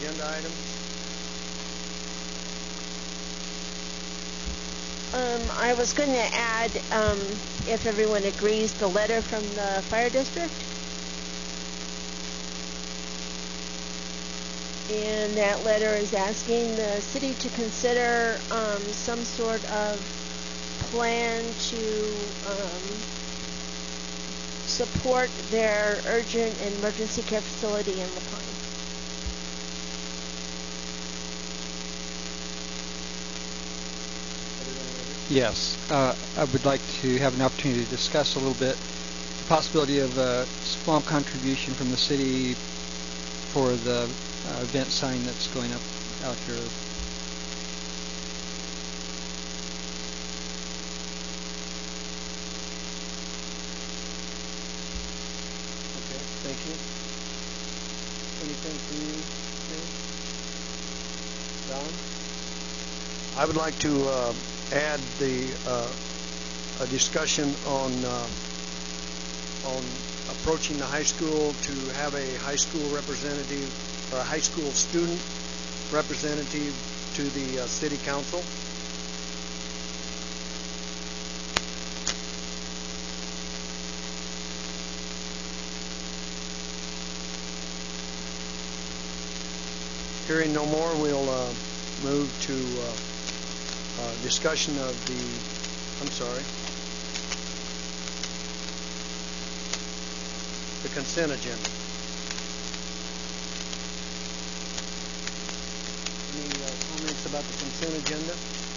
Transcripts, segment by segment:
agenda item? I was going to add, if everyone agrees, the letter from the fire district. And that letter is asking the city to consider some sort of plan to support their urgent and emergency care facility in La Pine. Yes, I would like to have an opportunity to discuss a little bit the possibility of a small contribution from the city for the event sign that's going up out here. Okay, thank you. Anything from you, Steve? Don? I would like to add a discussion on approaching the high school to have a high school representative or a high school student representative to the city council. Hearing no more, we'll move to discussion of the consent agenda. Any comments about the consent agenda?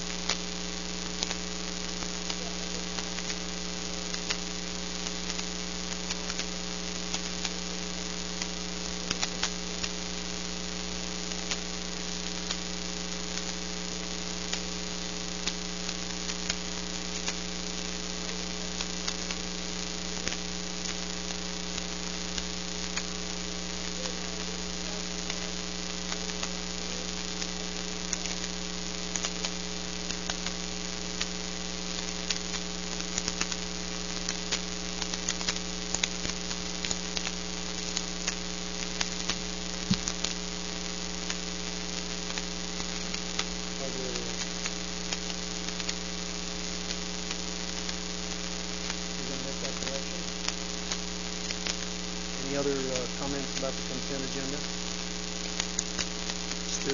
Any other comments about the consent agenda? Stu?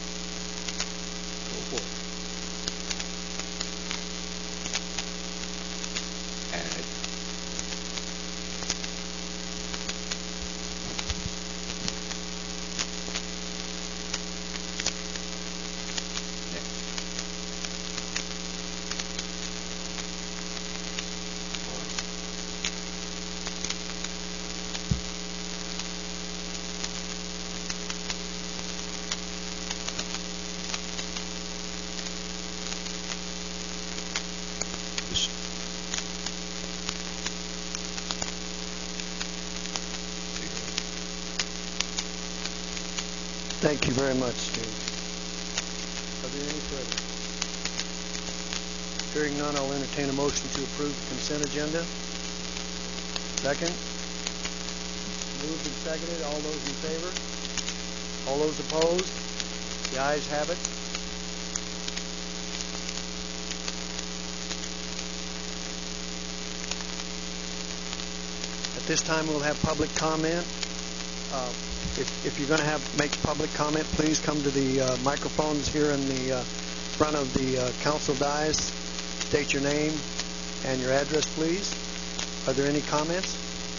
Go for it. Thank you very much, Steve. Are there any further? Hearing none, I'll entertain a motion to approve the consent agenda. Second? Moved and seconded. All those in favor? All those opposed? The ayes have it. At this time, we'll have public comment. If you're going to make public comment, please come to the microphones here in the front of the council dais. State your name and your address, please. Are there any comments?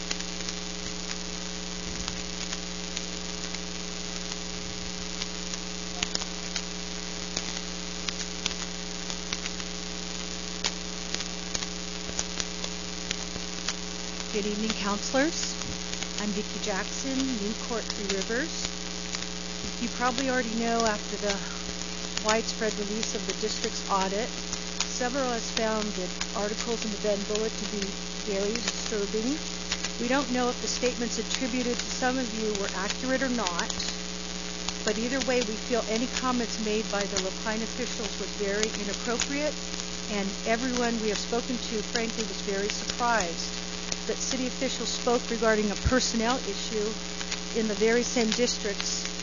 Good evening, councilors. I'm Vicki Jackson, Newcourt, Three Rivers. You probably already know, after the widespread release of the district's audit, several has found the articles in the Bend Bullet to be very disturbing. We don't know if the statements attributed to some of you were accurate or not, but either way, we feel any comments made by the La Pine officials was very inappropriate, and everyone we have spoken to, frankly, was very surprised that city officials spoke regarding a personnel issue in the very same districts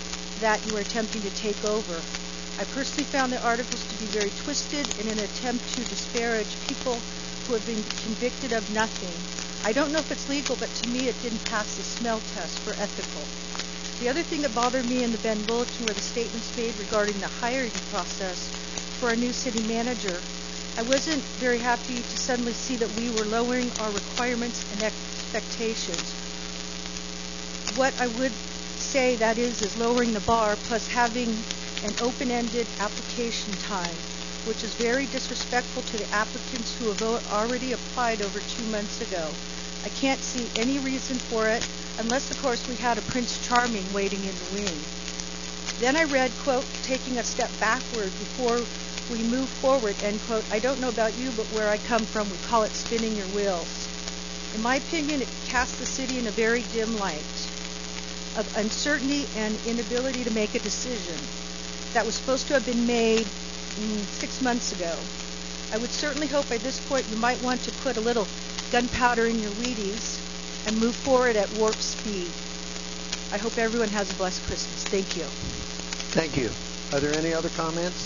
that you are attempting to take over. I personally found the articles to be very twisted in an attempt to disparage people who have been convicted of nothing. I don't know if it's legal, but to me it didn't pass the smell test for ethical. The other thing that bothered me in the Bend Bulletin were the statements made regarding the hiring process for a new city manager. I wasn't very happy to suddenly see that we were lowering our requirements and expectations. What I would say that is lowering the bar plus having an open-ended application time, which is very disrespectful to the applicants who have already applied over 2 months ago. I can't see any reason for it, unless, of course, we had a Prince Charming waiting in the wing. Then I read, quote, taking a step backward before we move forward, end quote. I don't know about you, but where I come from, we call it spinning your wheels. In my opinion, it casts the city in a very dim light of uncertainty and inability to make a decision that was supposed to have been made 6 months ago. I would certainly hope by this point you might want to put a little gunpowder in your Wheaties and move forward at warp speed. I hope everyone has a blessed Christmas. Thank you. Thank you. Are there any other comments?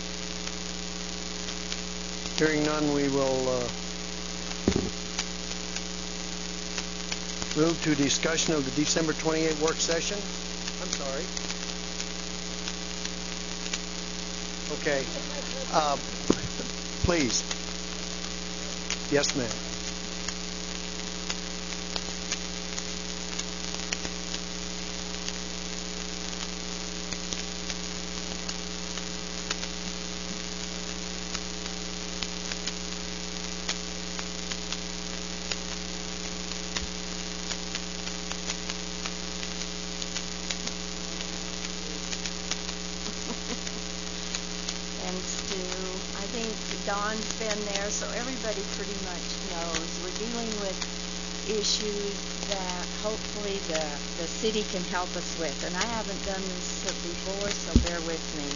Hearing none, we will move to discussion of the December 28 work session. I'm sorry. Okay. Please. Yes, ma'am. Dawn's been there, so everybody pretty much knows. We're dealing with issues that hopefully the city can help us with. And I haven't done this before, so bear with me.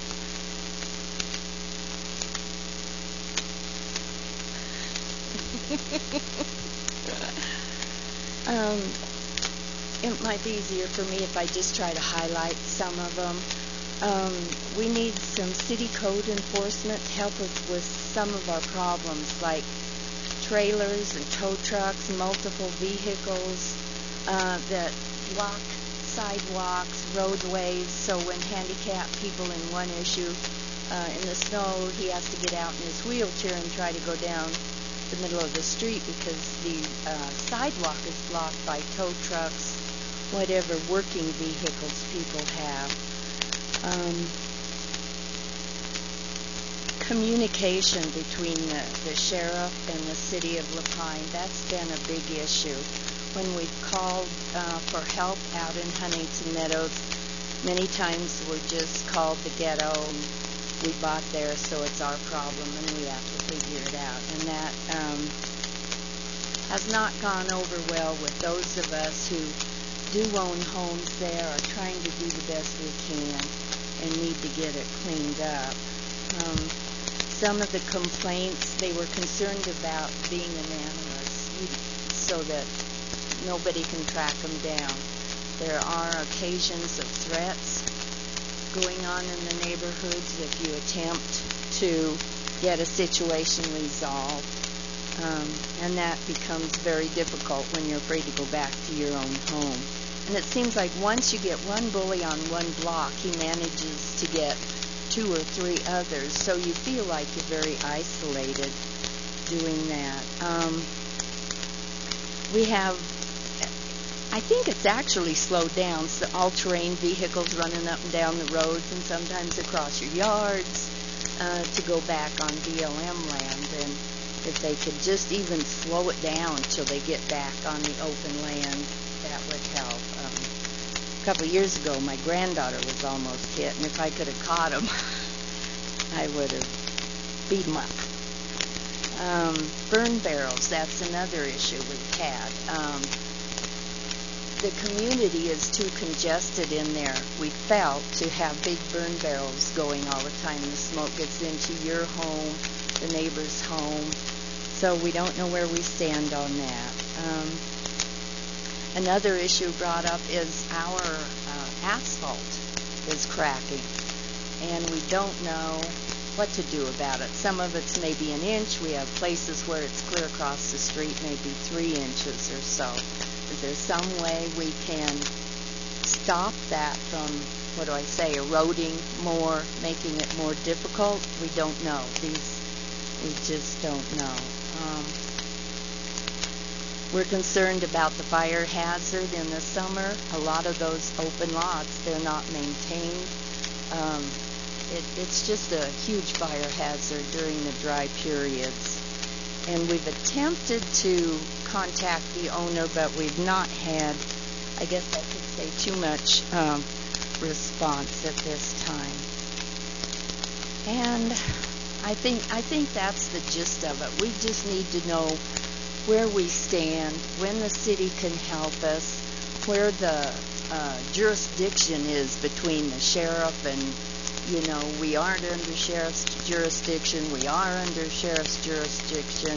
It might be easier for me if I just try to highlight some of them. We need some city code enforcement to help us with some of our problems, like trailers and tow trucks, multiple vehicles that block sidewalks, roadways. So when handicapped people in one issue, in the snow, he has to get out in his wheelchair and try to go down the middle of the street because the sidewalk is blocked by tow trucks, whatever working vehicles people have. Communication between the sheriff and the city of La Pine, that's been a big issue. When we've called for help out in Huntington Meadows, many times we're just called the ghetto, and we bought there, so it's our problem, and we have to figure it out. And that has not gone over well with those of us who do own homes there, are trying to do the best we can, and need to get it cleaned up. Some of the complaints, they were concerned about being anonymous so that nobody can track them down. There are occasions of threats going on in the neighborhoods if you attempt to get a situation resolved. And that becomes very difficult when you're afraid to go back to your own home. And it seems like once you get one bully on one block, he manages to get 2 or 3 others. So you feel like you're very isolated doing that. We have, I think it's actually slowed down. So all-terrain vehicles running up and down the roads and sometimes across your yards to go back on BLM land. And if they could just even slow it down till they get back on the open land, that would help. A couple of years ago, my granddaughter was almost hit, and if I could have caught him, I would have beat him up. Burn barrels, that's another issue we've had. The community is too congested in there, we felt, to have big burn barrels going all the time. The smoke gets into your home, the neighbor's home, so we don't know where we stand on that. Another issue brought up is our asphalt. is cracking. And we don't know what to do about it. Some of it's maybe an inch. We have places where it's clear across the street, maybe 3 inches or so. Is there some way we can stop that from, eroding more, making it more difficult? We don't know. We just don't know. We're concerned about the fire hazard in the summer. A lot of those open lots, they're not maintained. It's just a huge fire hazard during the dry periods. And we've attempted to contact the owner, but we've not had, I guess I could say, too much response at this time. And I think that's the gist of it. We just need to know where we stand, when the city can help us, where the jurisdiction is between the sheriff and, we aren't under sheriff's jurisdiction, we are under sheriff's jurisdiction.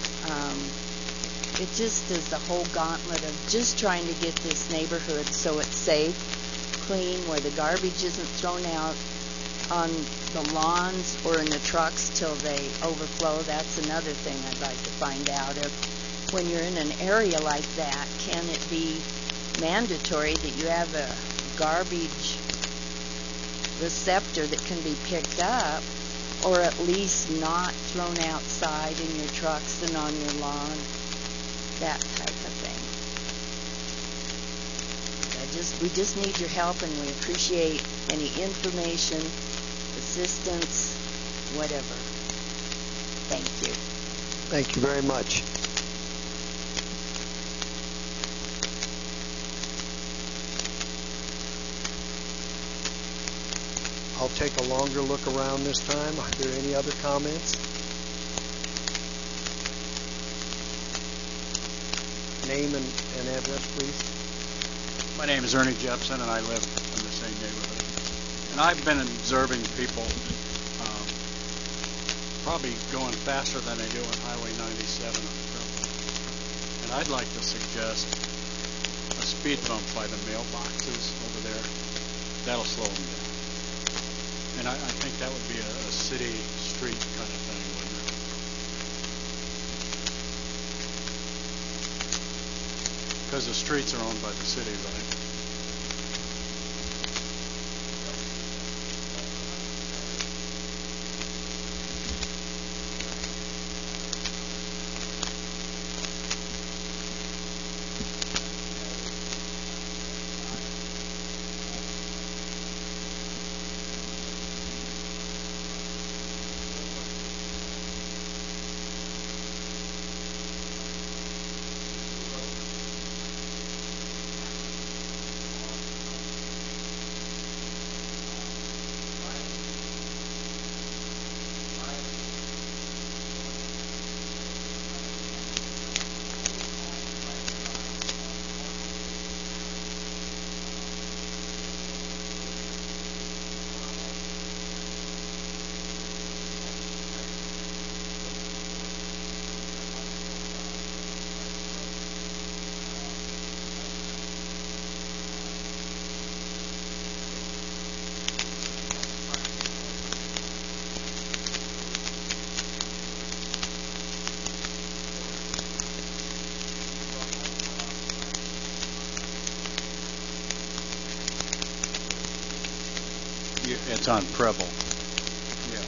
It just is the whole gauntlet of just trying to get this neighborhood so it's safe, clean, where the garbage isn't thrown out on the lawns or in the trucks till they overflow. That's another thing I'd like to find out. If when you're in an area like that, can it be mandatory that you have a garbage receptor that can be picked up, or at least not thrown outside in your trucks and on your lawn, that type of thing. We just need your help, and we appreciate any information, assistance, whatever. Thank you. Thank you very much. I'll take a longer look around this time. Are there any other comments? Name and address, please. My name is Ernie Jepson, and I live in the same neighborhood. And I've been observing people probably going faster than they do on Highway 97 on the Grove. And I'd like to suggest a speed bump by the mailboxes over there. That'll slow them down. And I think that would be a city street kind of thing, wouldn't it? Because the streets are owned by the city, right? It's on Preble. Yeah.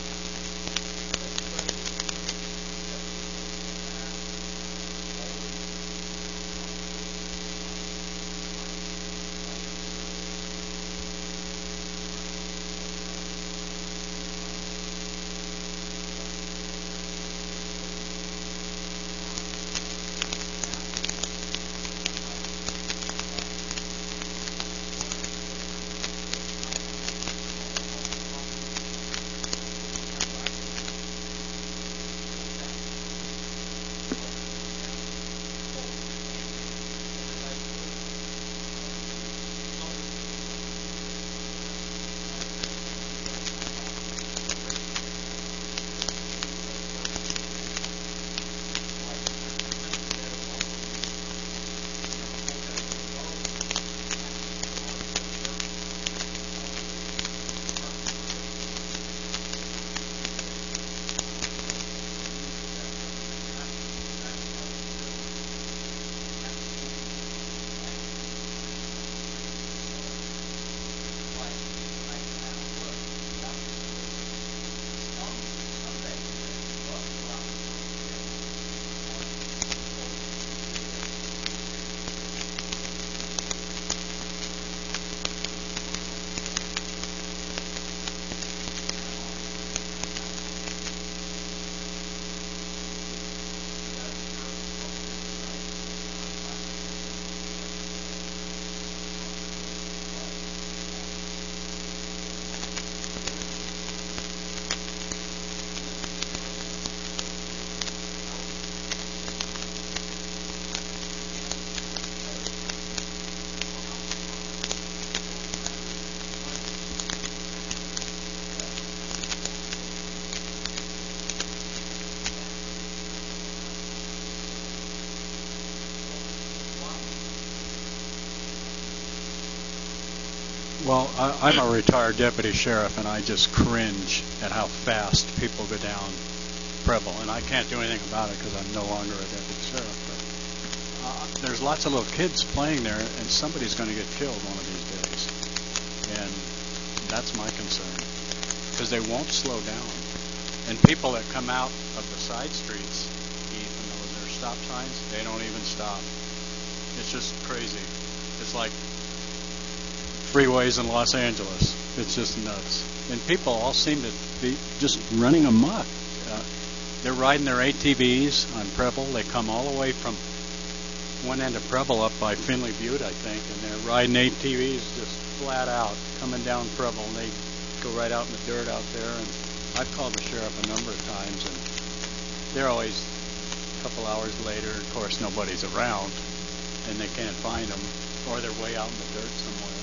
Well, I'm a retired deputy sheriff, and I just cringe at how fast people go down Preble. And I can't do anything about it because I'm no longer a deputy sheriff. But there's lots of little kids playing there, and somebody's going to get killed one of these days. And that's my concern, because they won't slow down. And people that come out of the side streets, even though there's stop signs, they don't even stop. It's just crazy. It's like freeways in Los Angeles. It's just nuts. And people all seem to be just running amok. They're riding their ATVs on Preble. They come all the way from one end of Preble up by Finley Butte, I think, and they're riding ATVs just flat out, coming down Preble, and they go right out in the dirt out there. And I've called the sheriff a number of times, and they're always a couple hours later. Of course, nobody's around, and they can't find them, or they're way out in the dirt somewhere.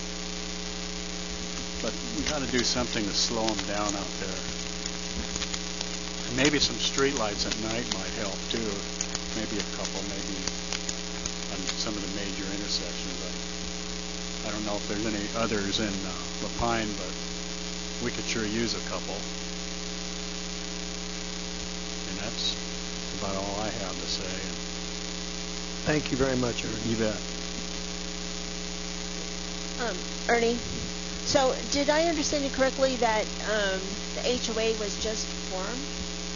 But we got to do something to slow them down out there. And maybe some street lights at night might help too. Maybe a couple, maybe on some of the major intersections. I don't know if there's any others in Lapine, but we could sure use a couple. And that's about all I have to say. Thank you very much, Ernie. You bet. Ernie, so did I understand you correctly that the HOA was just formed?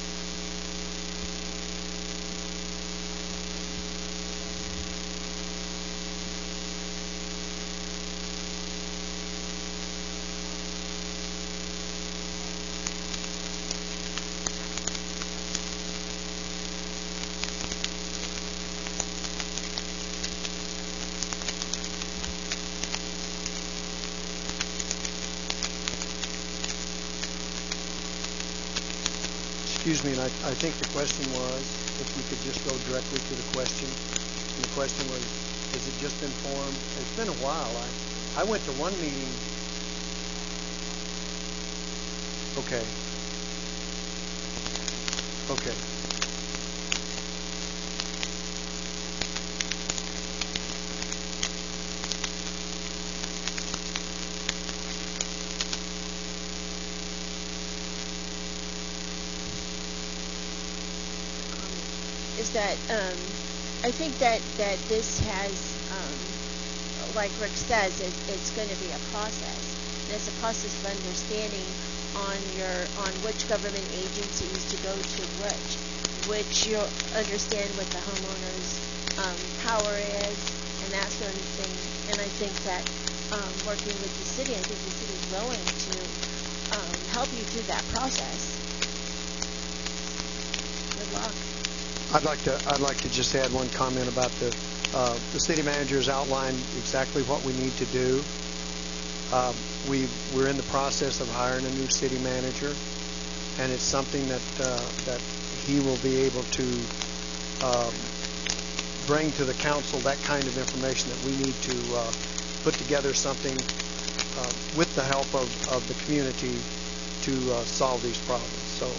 Excuse me, and I think the question was, if we could just go directly to the question. And the question was, is it just been formed? It's been a while. I went to one meeting. Okay. Okay. Is that I think that this has, like Rick says, it's going to be a process. And it's a process of understanding on which government agencies to go to which you'll understand what the homeowner's power is and that sort of thing. And I think that working with the city, I think the city is willing to help you through that process. Good luck. I'd like to just add one comment about the city manager's outlined exactly what we need to do. We're in the process of hiring a new city manager, and it's something that he will be able to bring to the council, that kind of information that we need to put together something with the help of the community to solve these problems. So.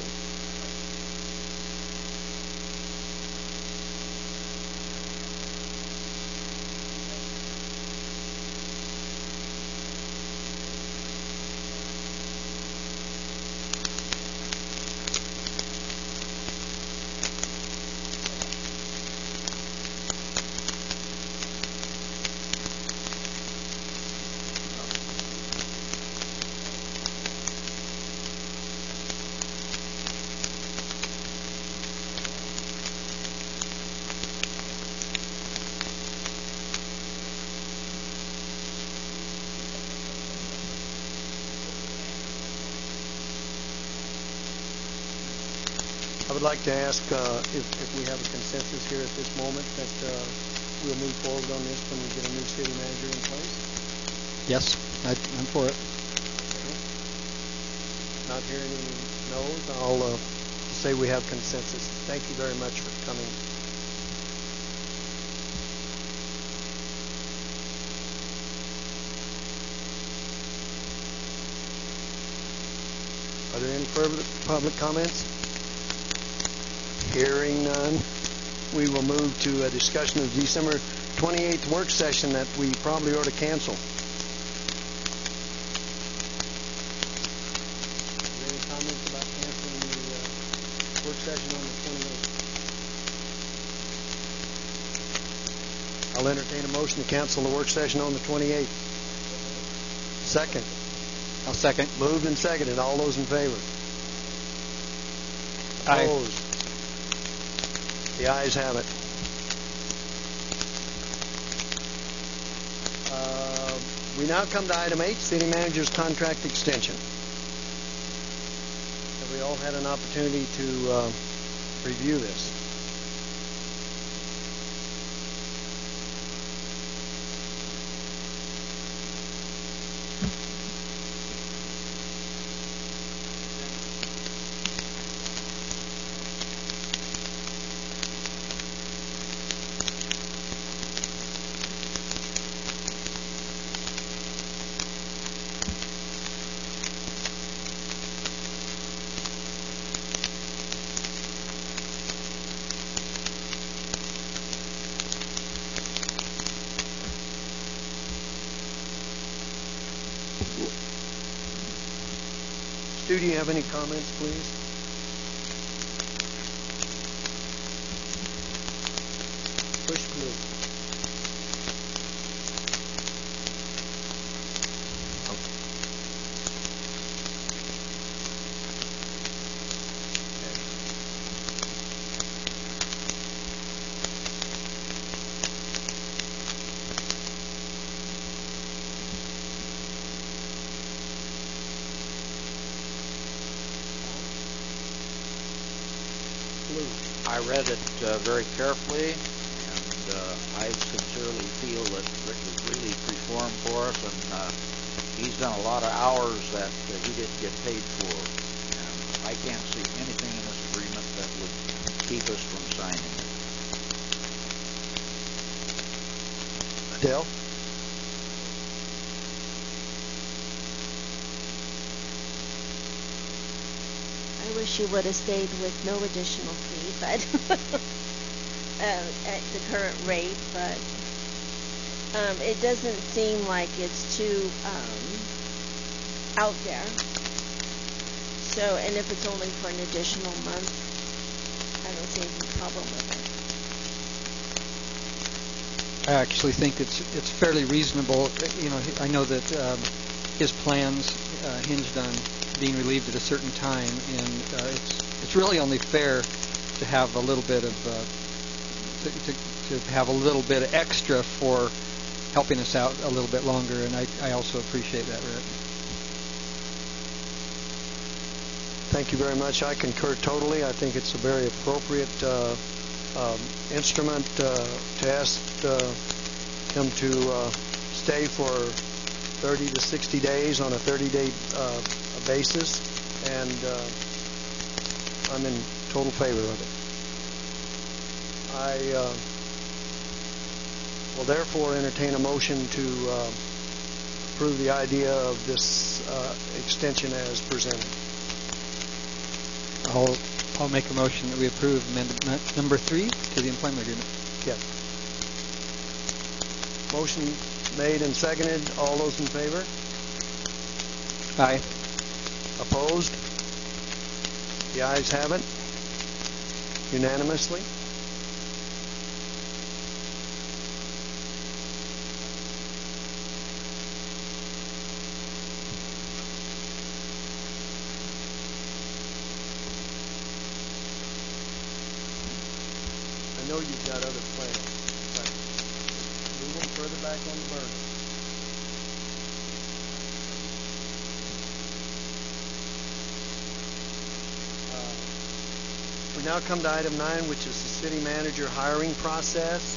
I would like to ask if we have a consensus here at this moment that we'll move forward on this when we get a new city manager in place. Yes, I'm for it. Not hearing any no's, I'll say we have consensus. Thank you very much for coming. Are there any further public comments? Hearing none, we will move to a discussion of December 28th work session that we probably ought to cancel. Entertain a motion to cancel the work session on the 28th. Second. I'll second. Moved and seconded. All those in favor? Aye. Opposed? The ayes have it. We now come to item 8, City Manager's Contract Extension. Have we all had an opportunity to review this? Stu, do you have any comments, please? Push blue. I read it very carefully, and I sincerely feel that Rick has really performed for us, and he's done a lot of hours that he didn't get paid for. And I can't see anything in this agreement that would keep us from signing it. Adele? I wish you would have stayed with no additional fee, but at the current rate. But it doesn't seem like it's too out there. So, and if it's only for an additional month, I don't see any problem with it. I actually think it's fairly reasonable. You know, I know that his plans hinged on being relieved at a certain time, and it's really only fair to have a little bit of to have a little bit of extra for helping us out a little bit longer, and I also appreciate that, Rick. Thank you very much. I concur totally. I think it's a very appropriate instrument to ask him to stay for 30 to 60 days on a 30-day basis, and I'm in total favor of it. I will therefore entertain a motion to approve the idea of this extension as presented. I'll make a motion that we approve amendment number 3 to the employment agreement. Yes. Motion made and seconded. All those in favor? Aye. Opposed? The ayes have it. Unanimously. I know you've got other plans, but move them further back on the burner. We now come to item 9, which is the city manager hiring process.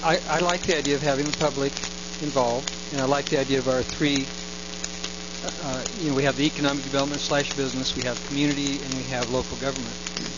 I like the idea of having the public involved, and I like the idea of our three. We have the economic development / business, we have community, and we have local government.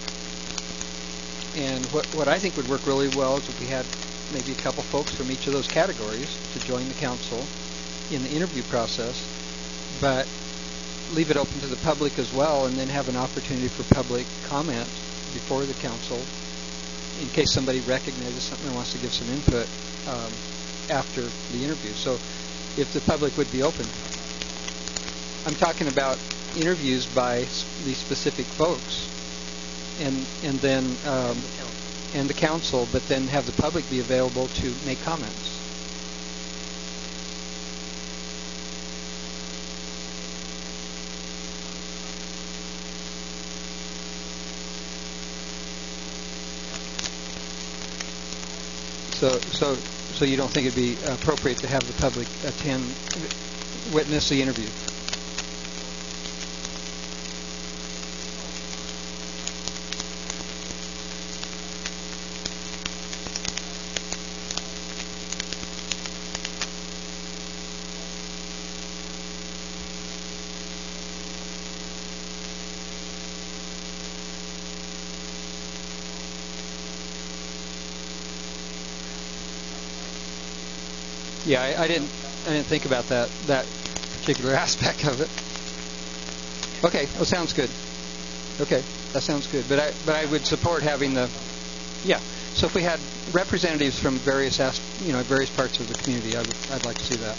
And what I think would work really well is if we had maybe a couple folks from each of those categories to join the council in the interview process, but leave it open to the public as well, and then have an opportunity for public comment before the council in case somebody recognizes something and wants to give some input after the interview. So if the public would be open. I'm talking about interviews by these specific folks, and then and the council, but then have the public be available to make comments. So you don't think it'd be appropriate to have the public witness the interview? Yeah, I didn't think about that particular aspect of it. Okay, well, sounds good. Okay, that sounds good. But I would support having the So if we had representatives from various parts of the community, I'd like to see that.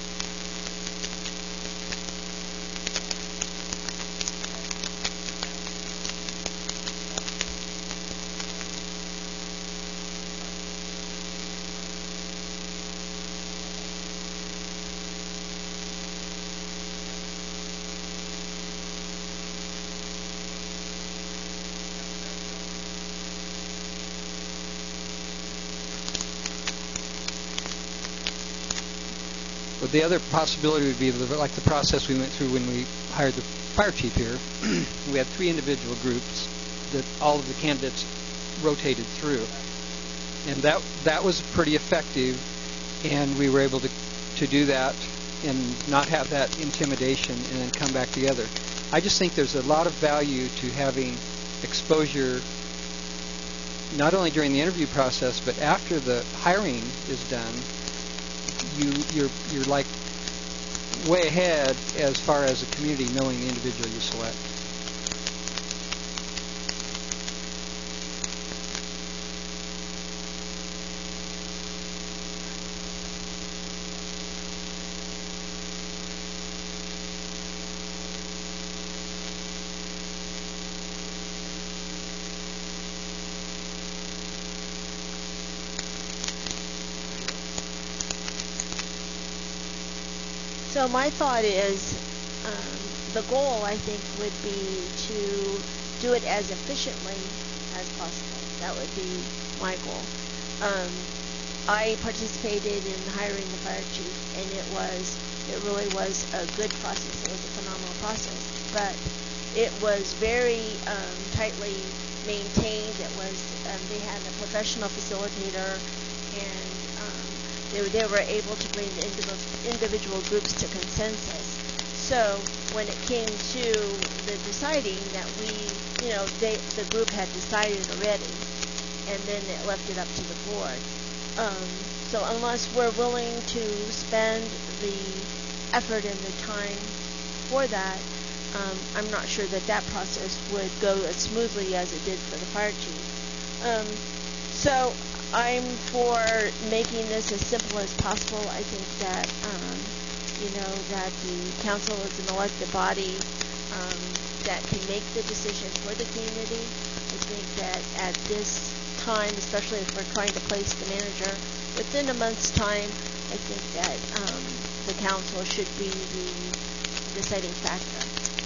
But the other possibility would be like the process we went through when we hired the fire chief here. We had 3 individual groups that all of the candidates rotated through, and that was pretty effective. And we were able to do that and not have that intimidation, and then come back together. I just think there's a lot of value to having exposure, not only during the interview process, but after the hiring is done. You're like way ahead as far as the community knowing the individual you select. So my thought is, the goal, I think, would be to do it as efficiently as possible. That would be my goal. I participated in hiring the fire chief, and it really was a good process. It was a phenomenal process, but it was very tightly maintained. It was they had a professional facilitator, and they were able to bring the individual groups to consensus. So when it came to the deciding that the group had decided already, and then it left it up to the board. So unless we're willing to spend the effort and the time for that, I'm not sure that process would go as smoothly as it did for the fire chief. So I'm for making this as simple as possible. I think that that the council is an elected body that can make the decision for the community. I think that at this time, especially if we're trying to place the manager within a month's time, I think that the council should be the deciding factor.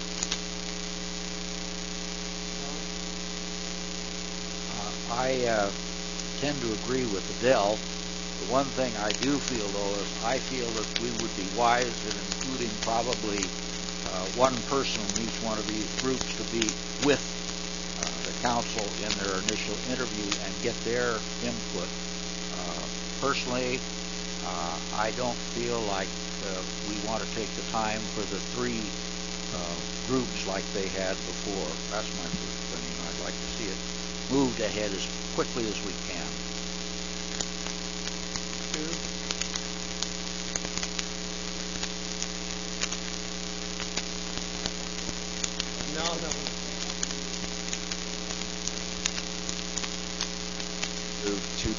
I tend to agree with Adele. The one thing I do feel, though, is I feel that we would be wise in including probably one person in each one of these groups to be with the council in their initial interview and get their input personally, I don't feel like we want to take the time for the three groups like they had before. That's my first opinion. I'd like to see it moved ahead as quickly as we can. No. Move to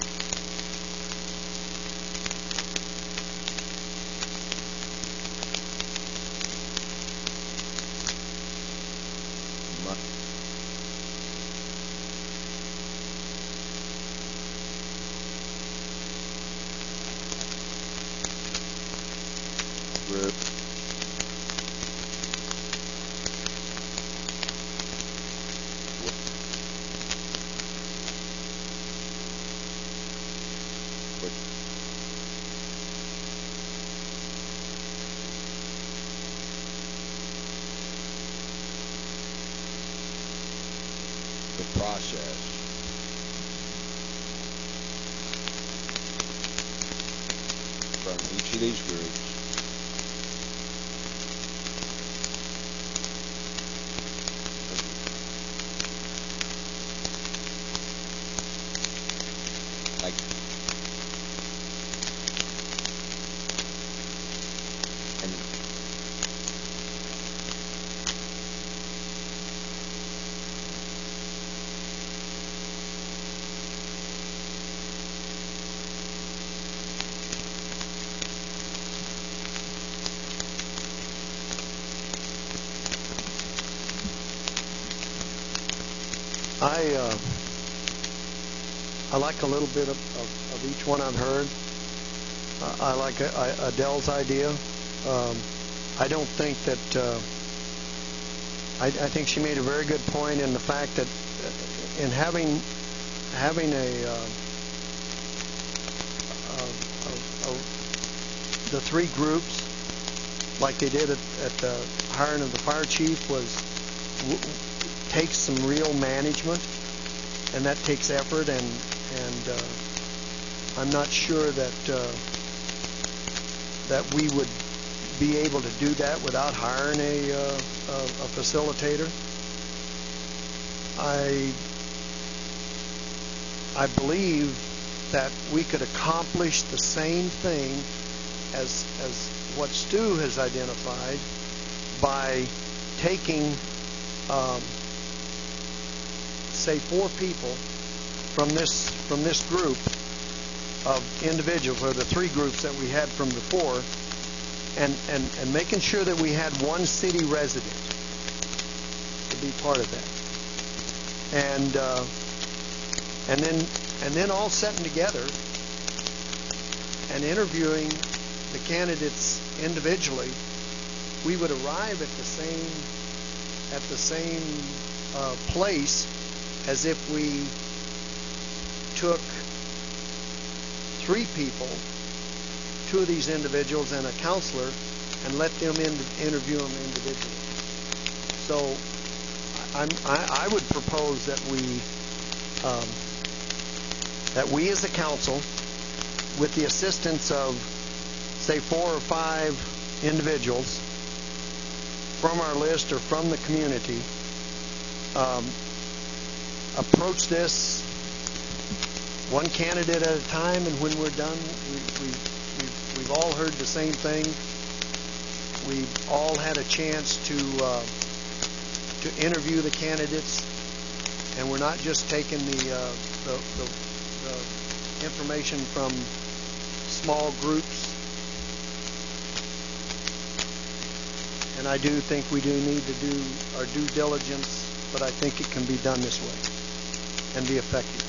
group. The process. From each of these groups. Like and I like a little bit of each one I've heard. I like Adele's idea. I don't think that. I think she made a very good point in the fact that in having the three groups like they did at the hiring of the fire chief takes some real management, and that takes effort, and I'm not sure that we would be able to do that without hiring a facilitator. I believe that we could accomplish the same thing as what Stu has identified by taking say 4 people from this group of individuals, or the 3 groups that we had from before, and making sure that we had one city resident to be part of that, and then all sitting together and interviewing the candidates individually, we would arrive at the same place as if we took 3 people, 2 of these individuals and a counselor, and let them interview them individually. So I would propose that we as a council, with the assistance of say 4 or 5 individuals from our list or from the community, approach this one candidate at a time, and when we're done, we've all heard the same thing. We've all had a chance to interview the candidates, and we're not just taking the information from small groups. And I do think we do need to do our due diligence, but I think it can be done this way and be effective.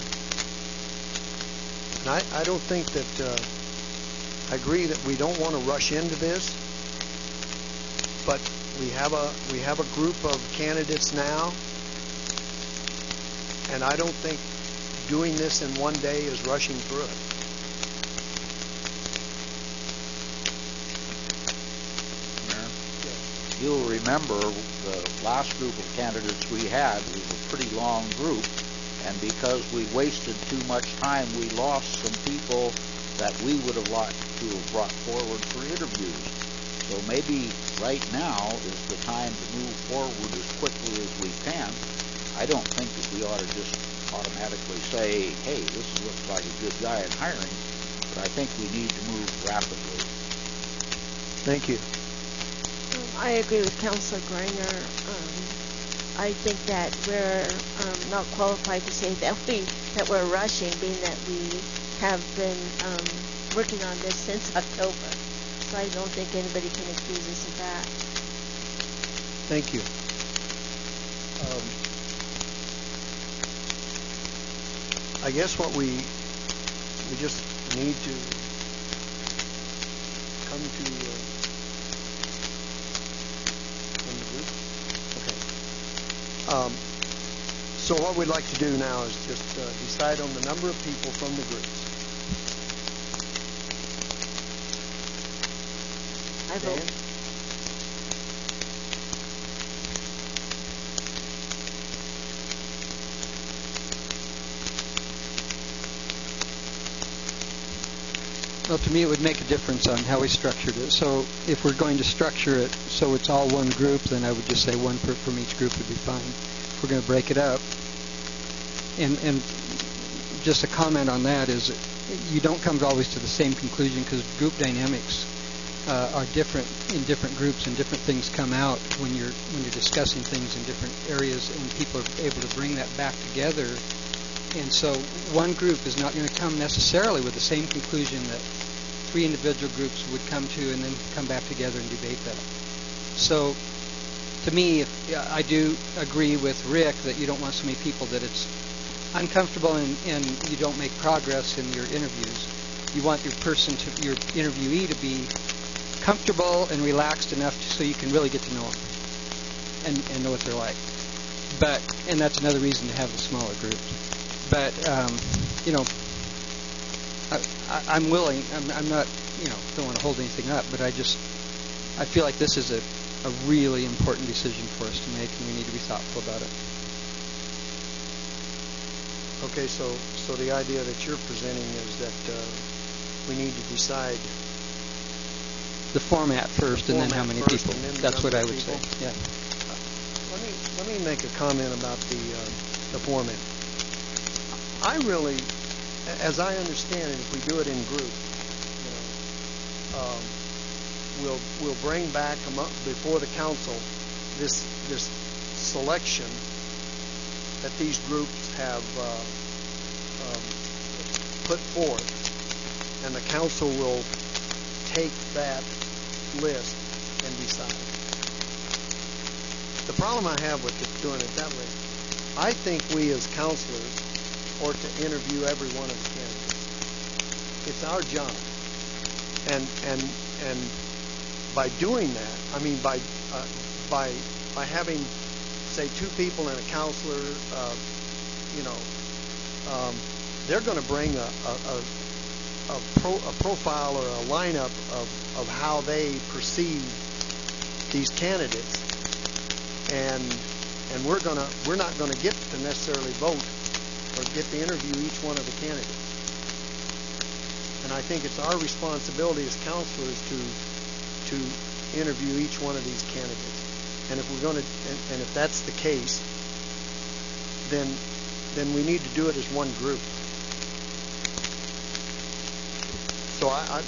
And I don't think that I agree that we don't want to rush into this, but we have a group of candidates now, and I don't think doing this in one day is rushing through it. You'll remember the last group of candidates we had was a pretty long group, and because we wasted too much time, we lost some people that we would have liked to have brought forward for interviews. So maybe right now is the time to move forward as quickly as we can. I don't think that we ought to just automatically say, hey, this looks like a good guy in hiring, but I think we need to move rapidly. Thank you. I agree with Councilor Greiner. I think that we're not qualified to say that we're rushing, being that we have been working on this since October. So I don't think anybody can accuse us of that. Thank you. I guess what we just need to come to from the group. Okay. So what we'd like to do now is just decide on the number of people from the groups. I vote. Dan? Well, to me, it would make a difference on how we structured it. So if we're going to structure it so it's all one group, then I would just say one from each group would be fine. If we're going to break it up, and just a comment on that is you don't come always to the same conclusion because group dynamics are different in different groups, and different things come out when you're discussing things in different areas, and people are able to bring that back together. And so one group is not going to come necessarily with the same conclusion that three individual groups would come to and then come back together and debate that. So to me, I do agree with Rick that you don't want so many people that it's uncomfortable and you don't make progress in your interviews. You want your interviewee to be comfortable and relaxed enough so you can really get to know them and know what they're like. And that's another reason to have the smaller groups. But, I'm willing. I'm not, don't want to hold anything up, but I feel like this is a really important decision for us to make, and we need to be thoughtful about it. Okay, so the idea that you're presenting is that we need to decide the format first, and then how many people. That's what I would say. Yeah. Let me make a comment about the format. I really, as I understand it, if we do it in group, we'll bring back before the council this selection that these groups have put forth, and the council will take that list and decide. The problem I have with doing it that way, I think we as counselors ought to interview every one of the candidates. It's our job, and by doing that, I mean by having, say, two people and a counselor, they're going to bring a profile or a lineup of how they perceive these candidates, and we're not going to get to necessarily vote or get to interview each one of the candidates. And I think it's our responsibility as counselors to interview each one of these candidates. And if we're going to, and if that's the case, then we need to do it as one group. So I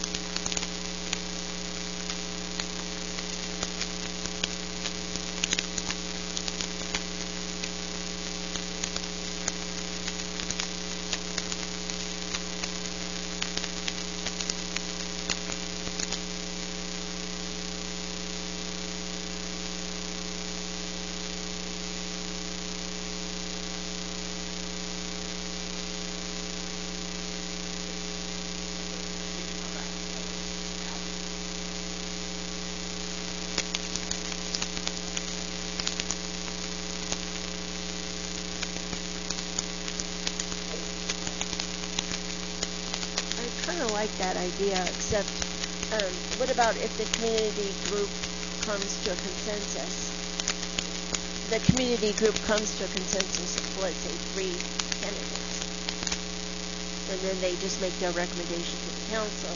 like that idea, except what about if the community group comes to a consensus? The community group comes to a consensus of, let's say, 3 candidates. and then they just make their recommendation to the council.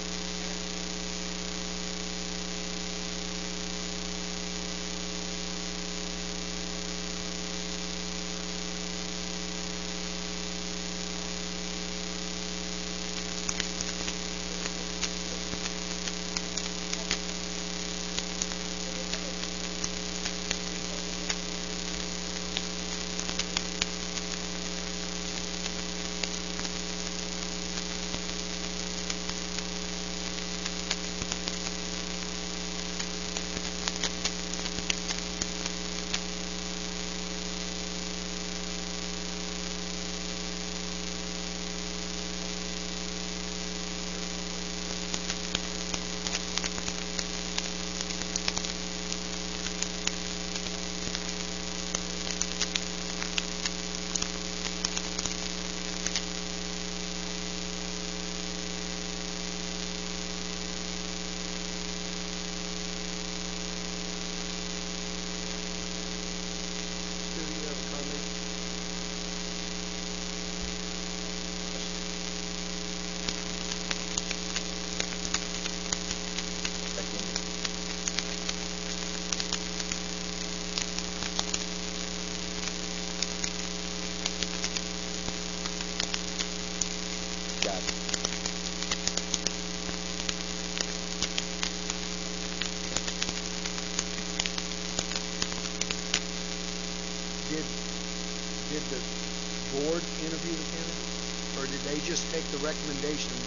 Did the board interview the candidates, or did they just take the recommendations?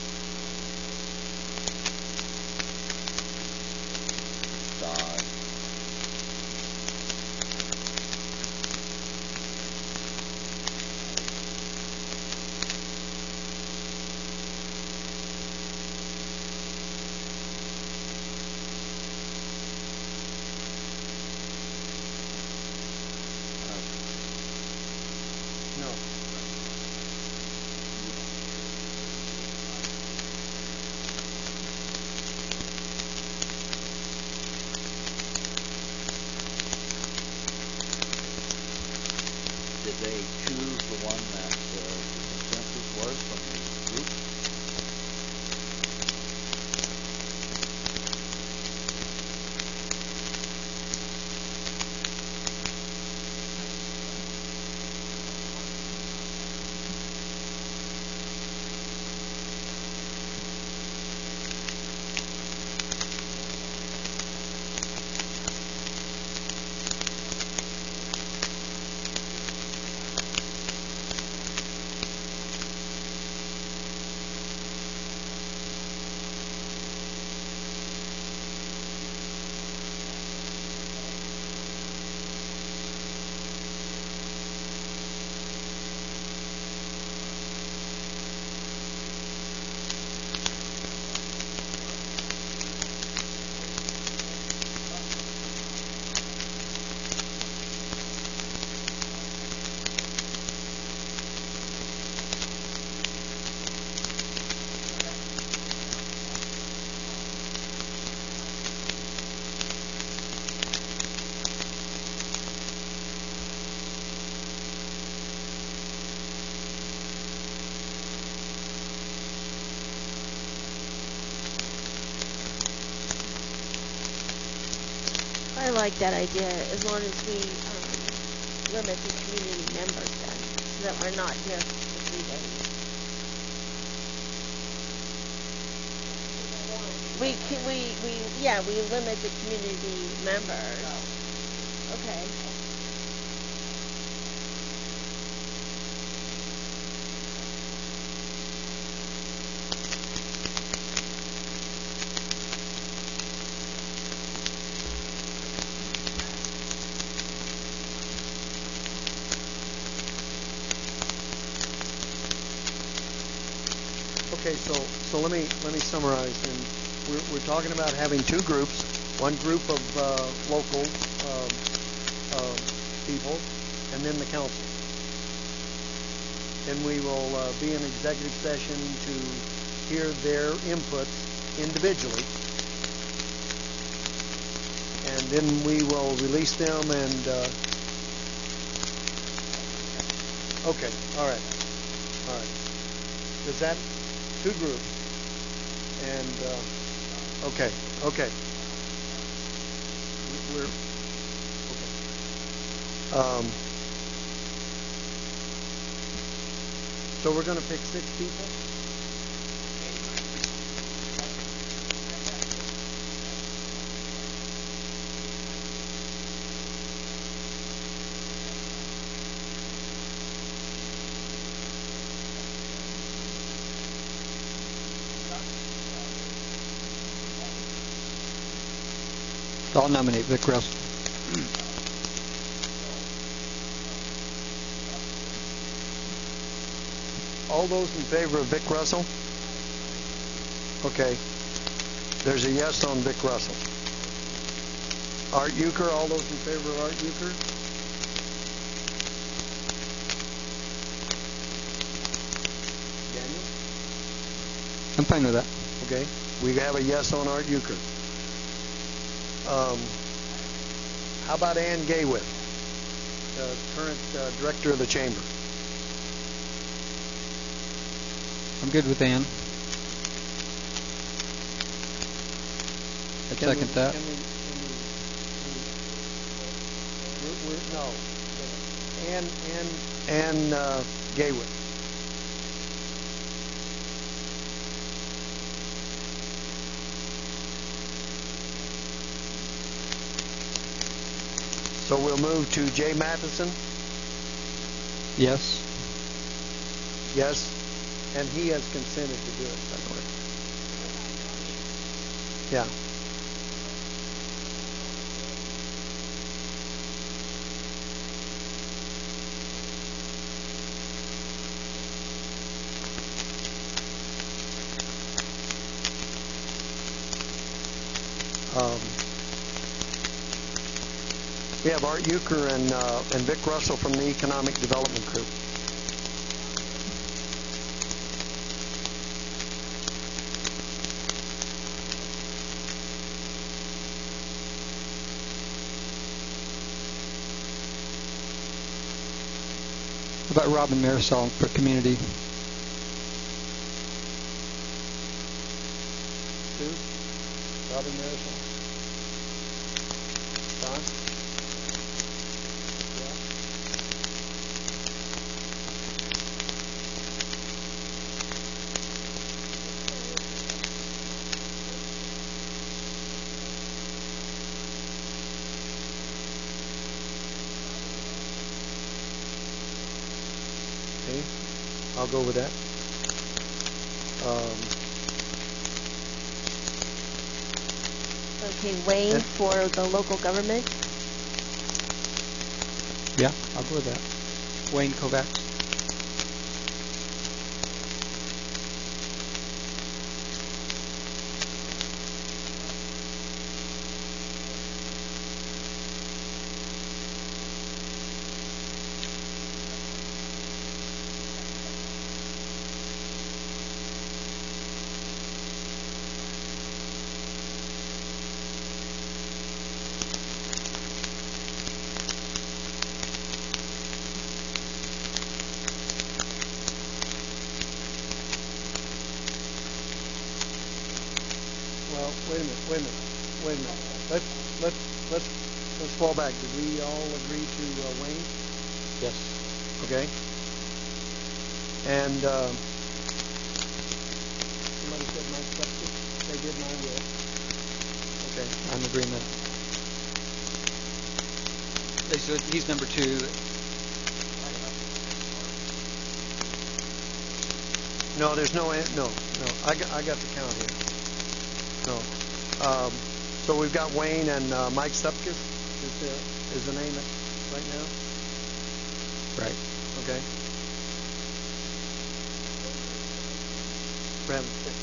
No. Did they choose the one that the consensus was from the group? I like that idea, as long as we limit the community members then, so that we're not here for 3 days. We limit the community members. Okay. Okay, so let me summarize. And we're talking about having two groups. One group of local people, and then the council. Then we will be in executive session to hear their inputs individually, and then we will release them. And okay, all right. Does that, 2 groups? And, okay. We're, okay. So we're going to pick 6 people? I'll nominate Vic Russell. All those in favor of Vic Russell? Okay. There's a yes on Vic Russell. Art Euchre, all those in favor of Art Euchre? Daniel? I'm fine with that. Okay. We have a yes on Art Euchre. How about Ann Gaywick, the current director of the chamber? I'm good with Ann. I'd second that. No. Ann Gaywick. So we'll move to Jay Matheson. Yes. Yes. And he has consented to do it, by the way. Yeah. We have Art Euchre and Vic Russell from the Economic Development Group. How about Robin Marisol for community? Sue? Robin Marisol? Don? Okay, I'll go with that. Okay, Wayne for the local government. Yeah, I'll go with that. Wayne Kovacs. Well, wait a minute. Let's fall back. Did we all agree to Wayne? Yes. Okay. And somebody said Mike Septic. They did, and I will. Okay. I'm in agreement. So he's number 2. No, there's no. I got the count here. No. So we've got Wayne and Mike Supkis is the name right now. Right. Okay. We're having 6.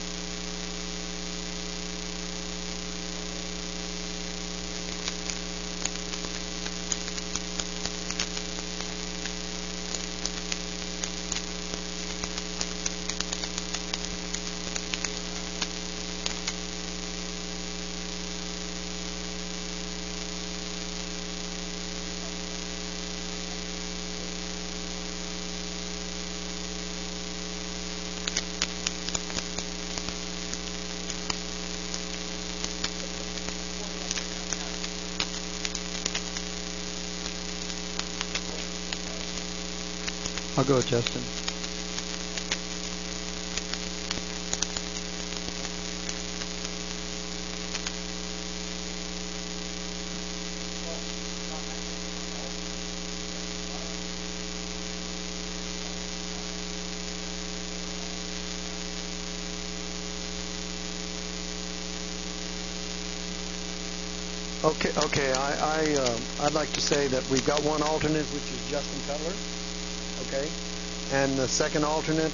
I'll go with Justin. Okay. I'd like to say that we've got one alternate, which is Justin Cutler. Okay, and the second alternate.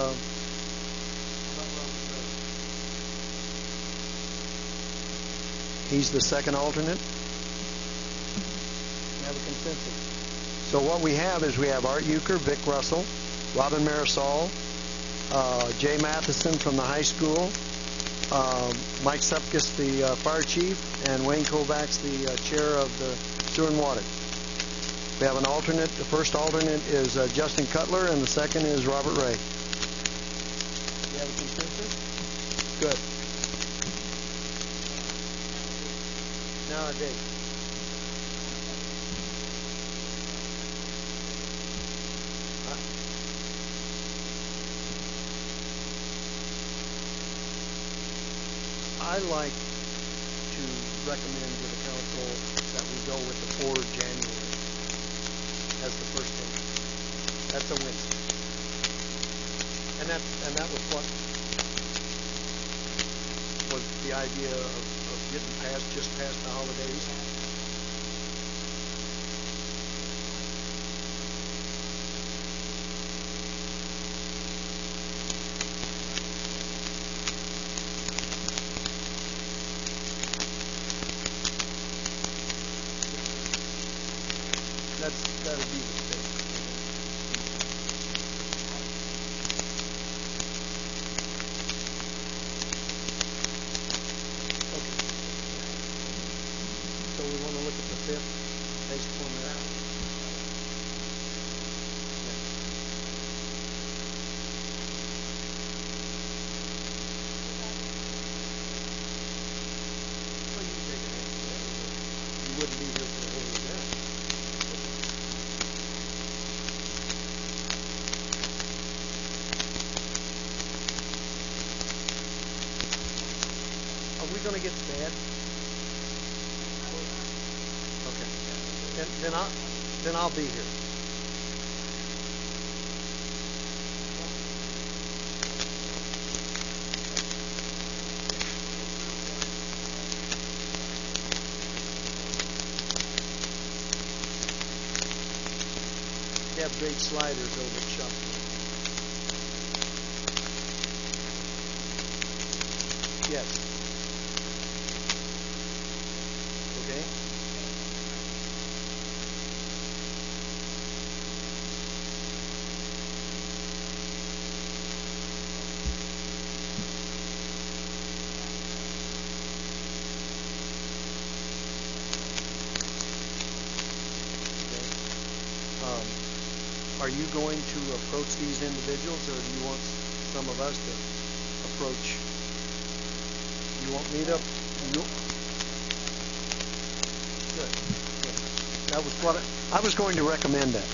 He's the second alternate. We have a consensus. So what we have is we have Art Euchre, Vic Russell, Robin Marisol, Jay Matheson from the high school, Mike Supkis, the fire chief, and Wayne Kovacs, the chair of the Sewer and Water. We have an alternate. The first alternate is Justin Cutler, and the second is Robert Ray. You have a consensus? Good. Now a date. I like to recommend to the council that we go with the 4 January as the first date. That's a Wednesday. And that was what was the idea of getting just past the holidays. That'll be the state. Okay. So we want to look at the 5th based upon that. Well, you can take a half day. You wouldn't be here for the whole event. Are we going to get fed? Okay. Then I'll be here. They have great sliders over at Shop. Yes. Okay. Are you going to approach these individuals, or do you want some of us to approach? You want me to? Good. That was what I was going to recommend that.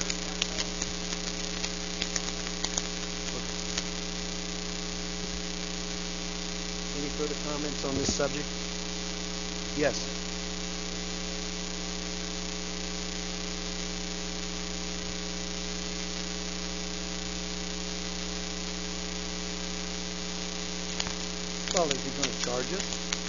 Any further comments on this subject? Yes. Well, is he going to charge us?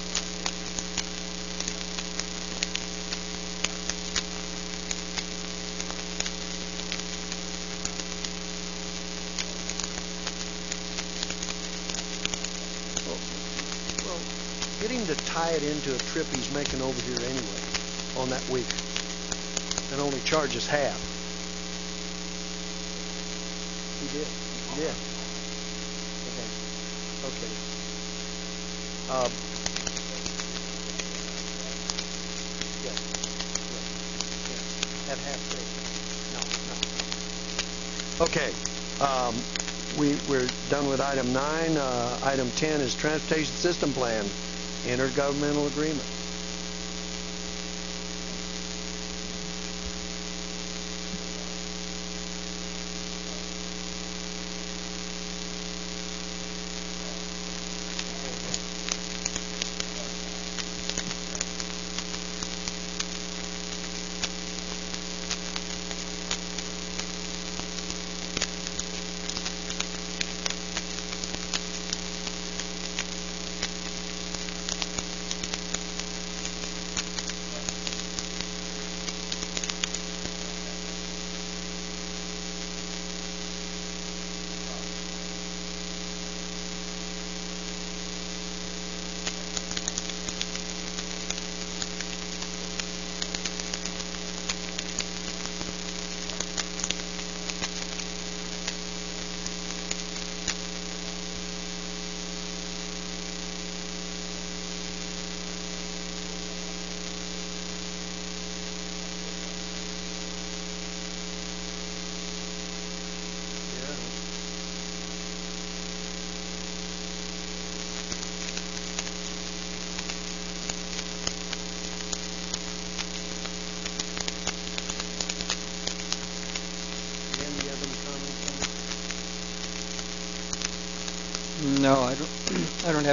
Well, get him to tie it into a trip he's making over here anyway on that week, and only charge us half. He did. Yeah. Okay. At half day. No. Okay. We're done with item 9. Item 10 is Transportation System Plan, Intergovernmental Agreement.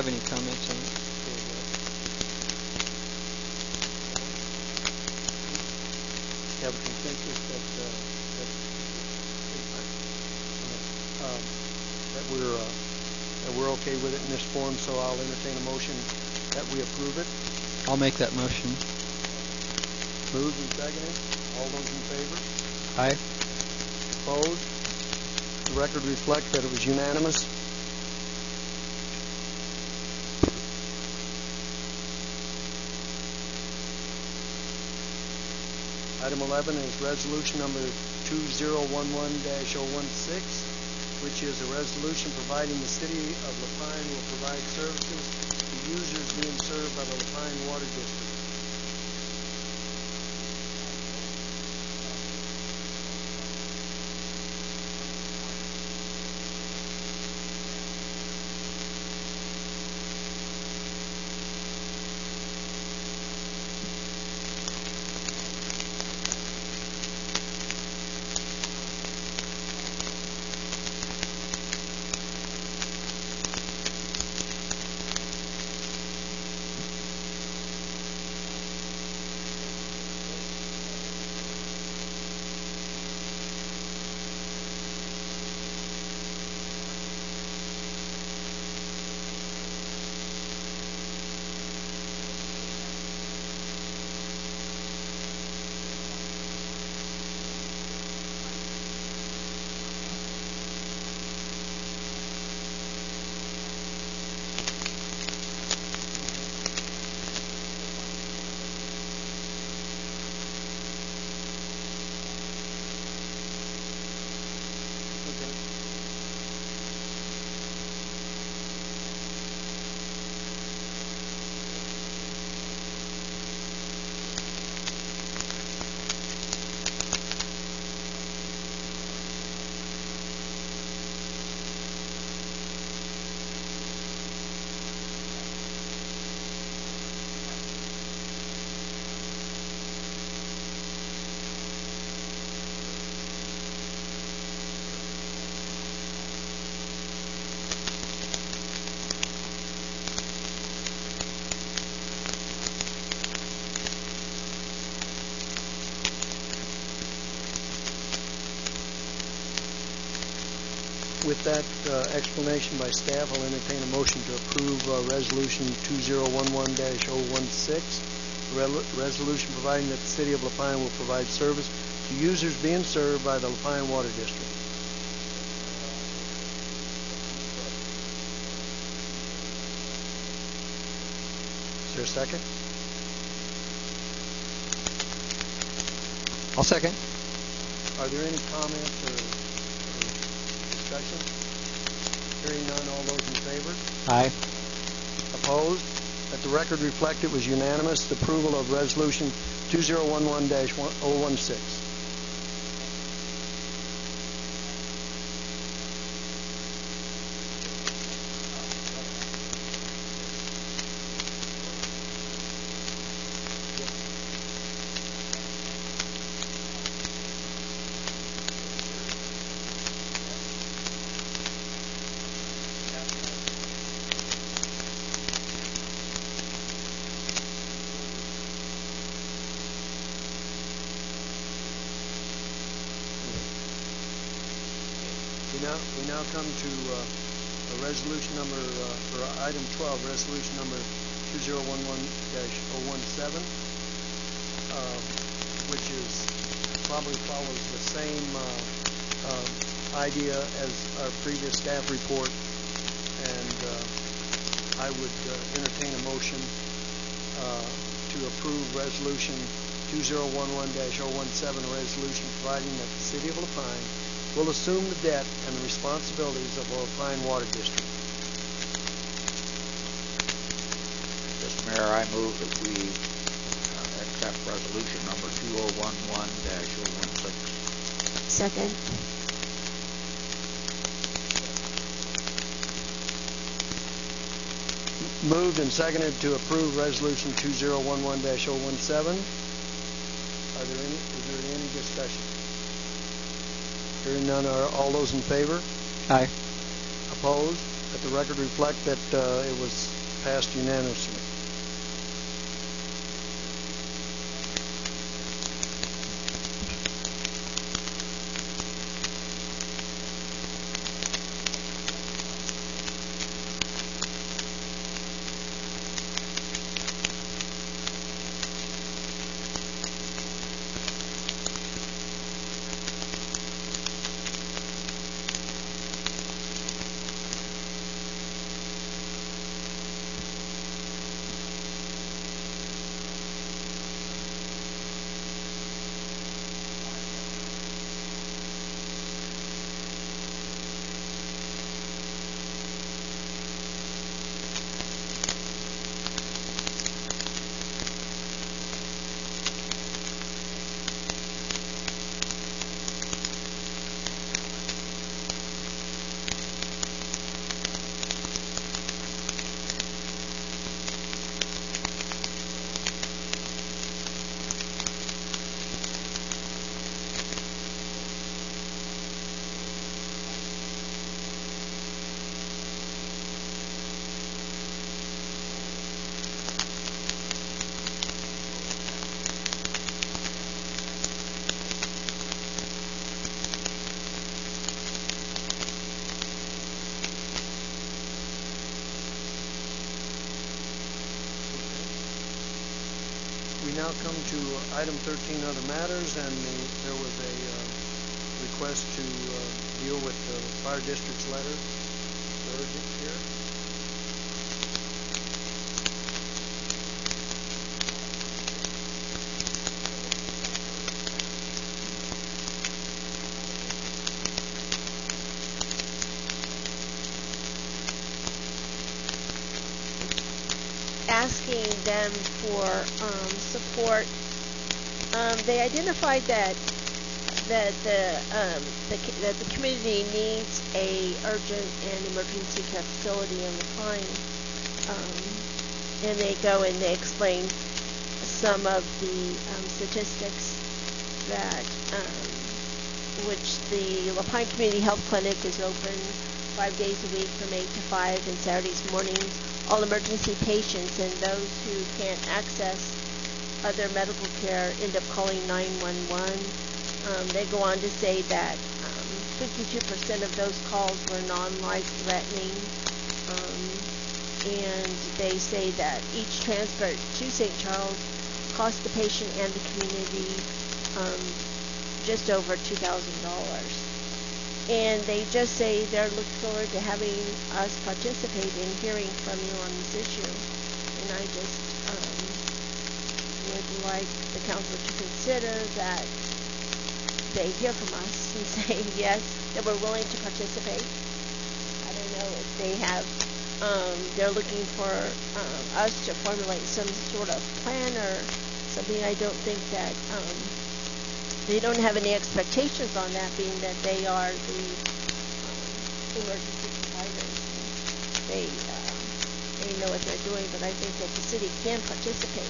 have any comments on it. You have a consensus that we're okay with it in this form, so I'll entertain a motion that we approve it. I'll make that motion. Moved and seconded. All those in favor? Aye. Opposed? The record reflects that it was unanimous. Item 11 is resolution number 2011-016, which is a resolution providing the City of LaPine will provide services to users being served by the LaPine Water District. With that explanation by staff, I'll entertain a motion to approve Resolution 2011-016, resolution providing that the City of LaPine will provide service to users being served by the LaPine Water District. Is there a second? I'll second. Are there any comments or discussion? Hearing none, all those in favor? Aye. Opposed? Let the record reflect it was unanimous. The approval of Resolution 2011-016. We now come to resolution number, or item 12, resolution number 2011-017, which probably follows the same idea as our previous staff report, and I would entertain a motion to approve resolution 2011-017, a resolution providing that the City of LaPine will assume the debt and the responsibilities of the LaPine Water District. Mr. Mayor, I move that we accept resolution number 2011-016. Second. Moved and seconded to approve resolution 2011-017. Is there any discussion? Hearing none, are all those in favor? Aye. Opposed? Let the record reflect that it was passed unanimously. We now come to item 13, other matters, and there was a request to deal with the fire district's letter, urgent here. Asking them for support. They identified that the community needs a urgent and emergency care facility in La Pine, and they go and they explain some of the statistics that which the La Pine Community Health Clinic is open 5 days a week from 8 to 5 and Saturdays mornings. All emergency patients and those who can't access other medical care end up calling 911. They go on to say that 52% of those calls were non-life threatening, and they say that each transfer to St. Charles costs the patient and the community just over $2,000. And they just say they're looking forward to having us participate in hearing from you on this issue. And I just would like the council to consider that they hear from us and say, yes, that we're willing to participate. I don't know if they have, they're looking for us to formulate some sort of plan or something. I don't think that they don't have any expectations on that, being that they are the emergency providers. They know what they're doing, but I think that the city can participate.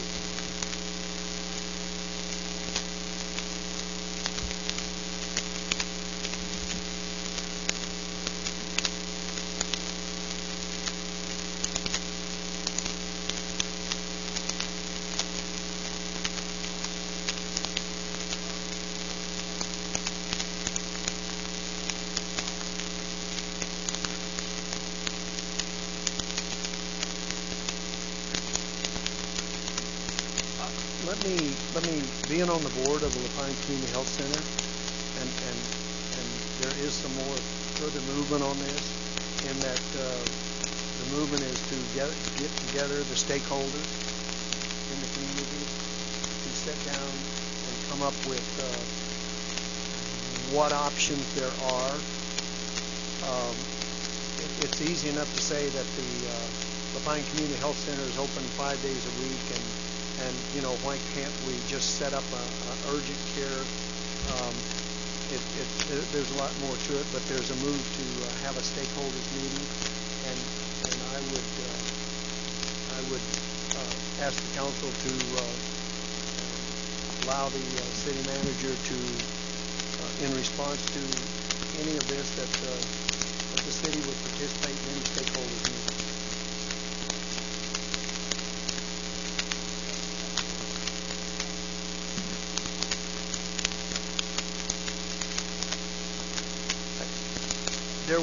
Let me being on the board of the La Pine Community Health Center, and there is some more further movement on this, in that the movement is to get together the stakeholders in the community to sit down and come up with what options there are. It's easy enough to say that the La Pine Community Health Center is open 5 days a week, and why can't we just set up a urgent care? There's a lot more to it, but there's a move to have a stakeholders meeting, and I would ask the council to allow the city manager to, in response to any of this, that the city would participate in the stakeholders meeting.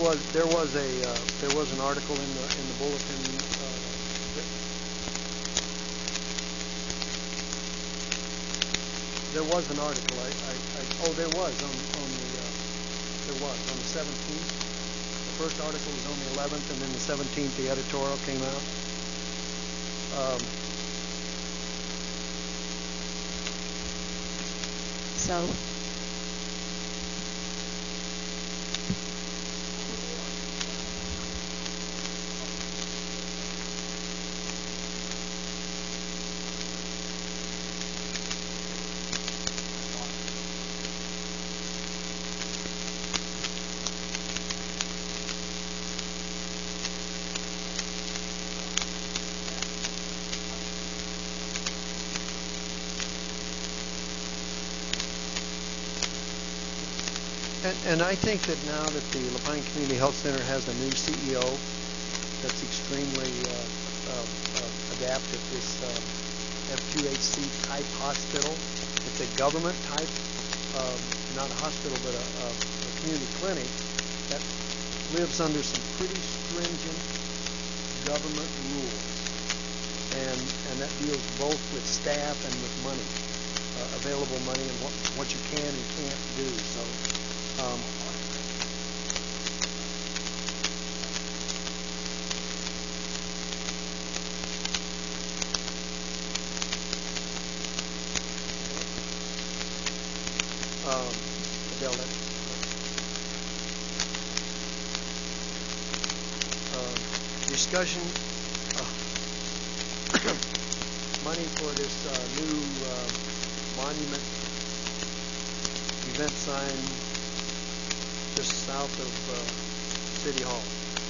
an article in the bulletin. There was an article. There was on the 17th. The first article was on the 11th, and then the 17th the editorial came out. So. And I think that now that the Lapine Community Health Center has a new CEO that's extremely adept at this FQHC type hospital, it's a government type, not a hospital, but a community clinic that lives under some pretty stringent government rules, and that deals both with staff and with money, available money, and what you can and can't do. So. Discussion money for this new monument event sign just south of City Hall.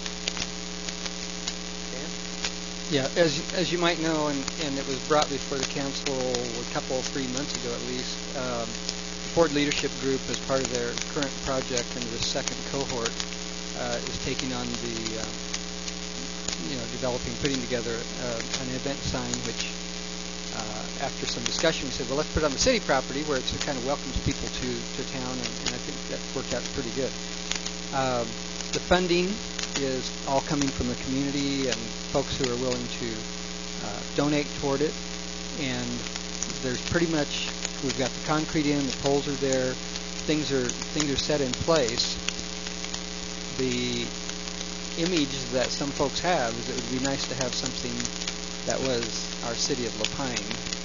Dan? Yeah, as you might know, and it was brought before the council a 3 months ago at least, the Board Leadership Group, as part of their current project into the second cohort, is taking on the putting together an event sign, which after some discussion we said, well, let's put it on the city property where it kind of welcomes people to town, and I think that worked out pretty good. The funding is all coming from the community and folks who are willing to donate toward it, and there's pretty much, we've got the concrete in, the poles are there, things are set in place. The image that some folks have is it would be nice to have something that was our City of Lapine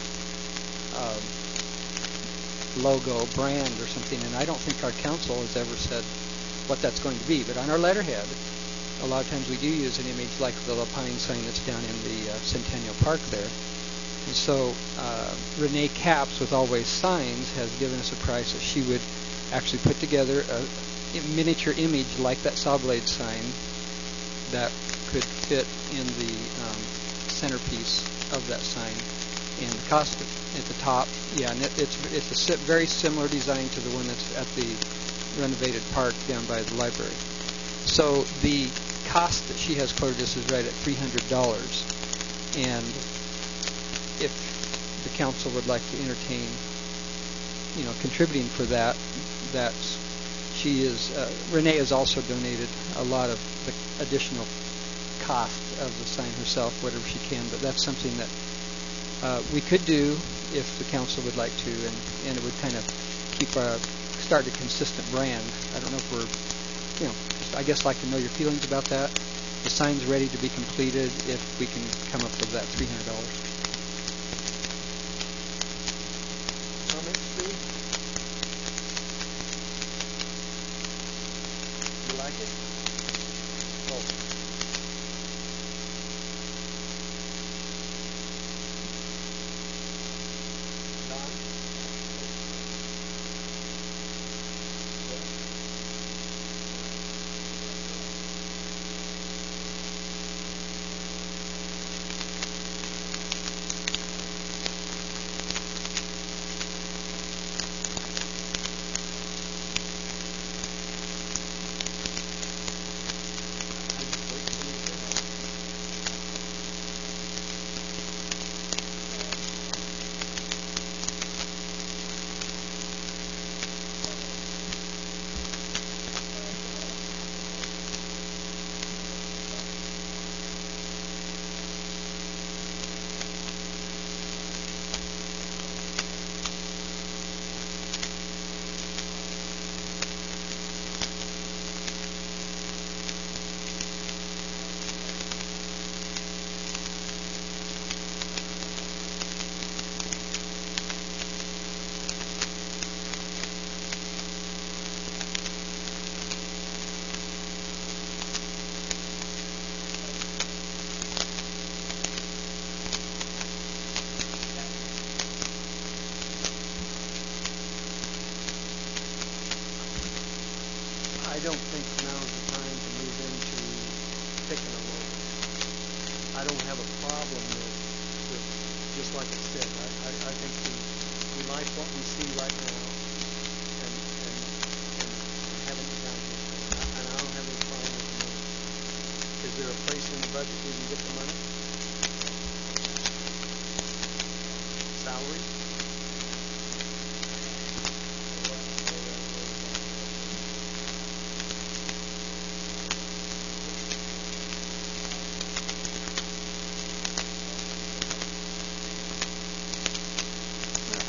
logo, brand, or something, and I don't think our council has ever said what that's going to be, but on our letterhead a lot of times we do use an image like the Lapine sign that's down in the Centennial Park there. And so Renee Capps with Always Signs has given us a price that she would actually put together a miniature image like that saw blade sign that could fit in the centerpiece of that sign. And the cost at the top, yeah, and it's a very similar design to the one that's at the renovated park down by the library. So the cost that she has quoted us is right at $300. And if the council would like to entertain, contributing for that, Renee has also donated a lot of the additional cost of the sign herself, whatever she can, but that's something that we could do if the council would like to, and it would kind of start a consistent brand. I don't know if we're, I guess like to know your feelings about that. The sign's ready to be completed if we can come up with that $300. Comments, Steve? You like it? Oh. Don?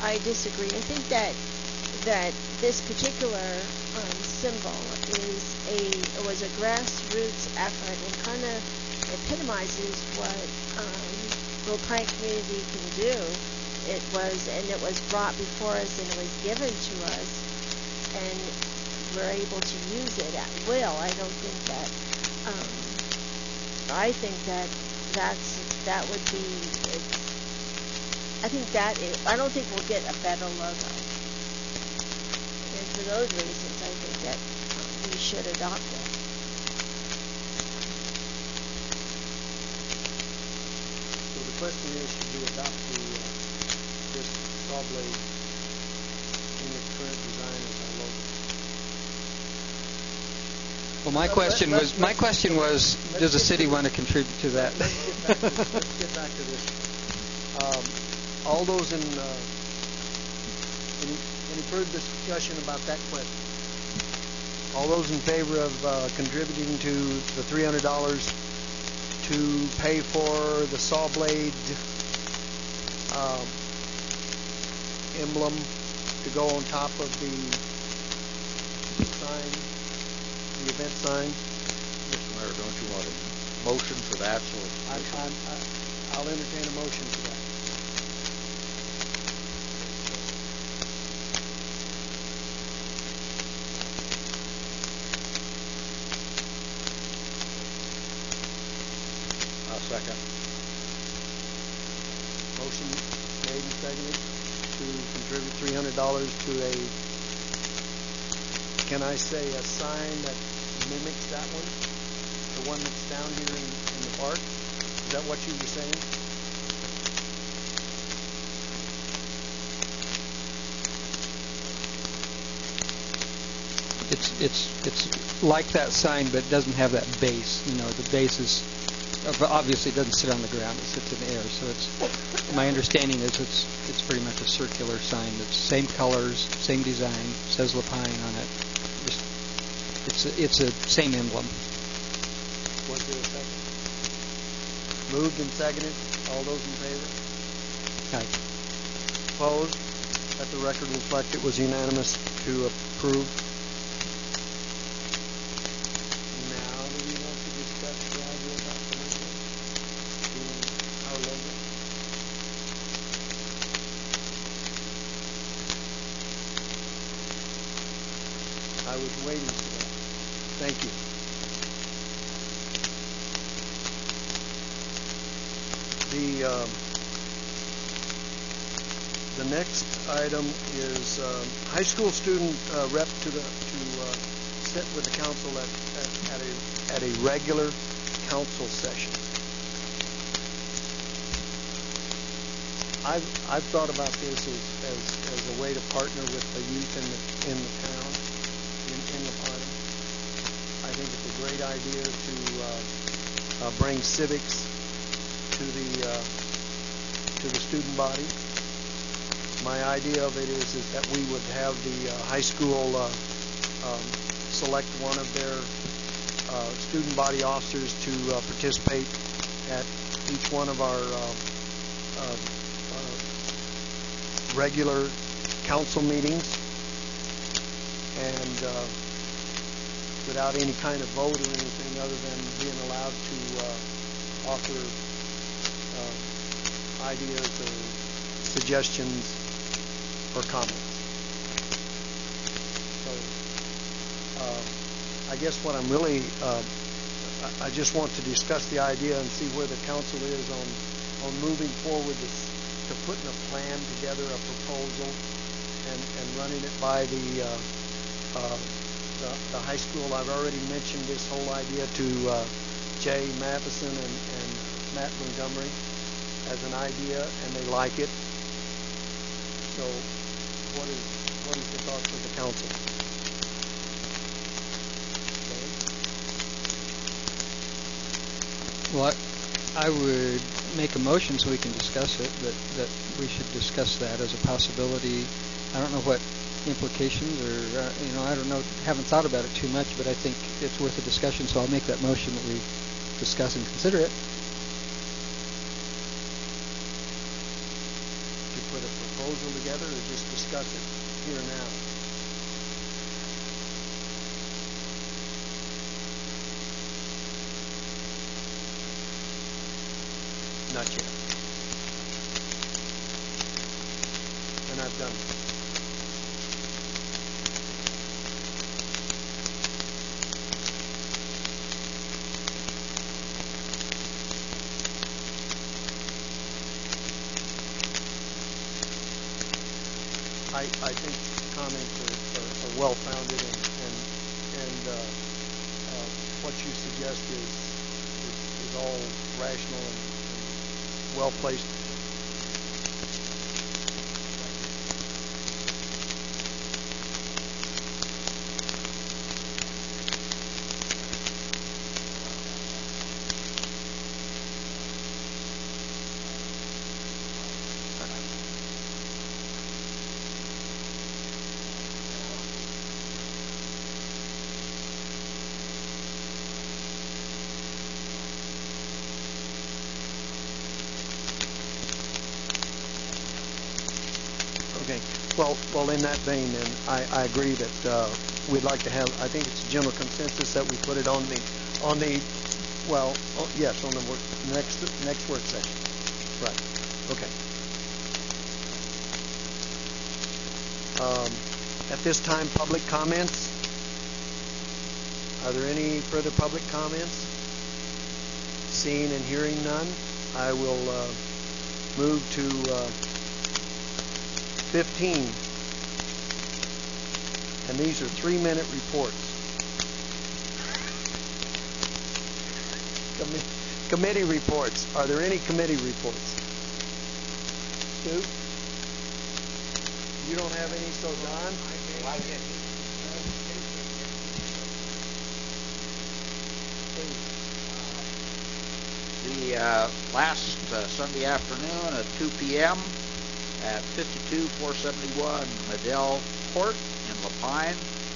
I disagree. I think that this particular symbol was a grassroots effort and kind of epitomizes what Little Pine community can do. It was brought before us and it was given to us, and we're able to use it at will. I don't think that. I think that would be. I don't think we'll get a better logo. And for those reasons, I think that we should adopt it. So the question is, should we adopt this saw blade in its current design as our logo? Well, my question was, does the city want to contribute to that? Let's get back to this. All those in any further discussion about that question? All those in favor of contributing to the $300 to pay for the saw blade emblem to go on top of the sign, the event sign? Mr. Mayor, don't you want a motion for that? So I'll entertain a motion for that. Second. Motion made and seconded to contribute $300 to can I say a sign that mimics that one? The one that's down here in the park? Is that what you were saying? It's like that sign, but it doesn't have that base. The base is obviously it doesn't sit on the ground; it sits in the air. So my understanding is it's pretty much a circular sign. That's same colors, same design, says Lapine on it. It's a same emblem. Was there a second? Moved and seconded. All those in favor? Aye. Opposed? Let the record reflect it was unanimous to approve. Now, do we want to discuss the idea about the logo? Our logo? I was waiting for that. Thank you. The next item is high school student rep to sit with the council at a regular council session. I've thought about this as a way to partner with the youth in the town, in La Pine. I think it's a great idea to bring civics to the student body. My idea of it is that we would have the high school select one of their student body officers to participate at each one of our regular council meetings, and without any kind of vote or anything other than being allowed to offer ideas or suggestions or comments. So I guess what I'm really I just want to discuss the idea and see where the council is on moving forward to putting a plan together, a proposal, and running it by the high school. I've already mentioned this whole idea to Jay Matheson and Matt Montgomery as an idea, and they like it. So what is the thoughts of the council? Okay. Well, I would make a motion so we can discuss it, that we should discuss that as a possibility. I don't know what implications or, I don't know, haven't thought about it too much, but I think it's worth a discussion, so I'll make that motion that we discuss and consider it. To put a proposal together, or discuss it here now. Not yet. And I've done it. I think comments are well-founded, and what you suggest is all rational and well-placed. Okay. Well, in that vein, then I agree that we'd like to have. I think it's a general consensus that we put it on the next work session. Right. Okay. At this time, public comments. Are there any further public comments? Seeing and hearing none, I will move to 15, and these are 3-minute reports. Committee reports. Are there any committee reports? Stu? You don't have any, so Don? The last Sunday afternoon at 2 p.m. at 52471 Medill Court in Lapine,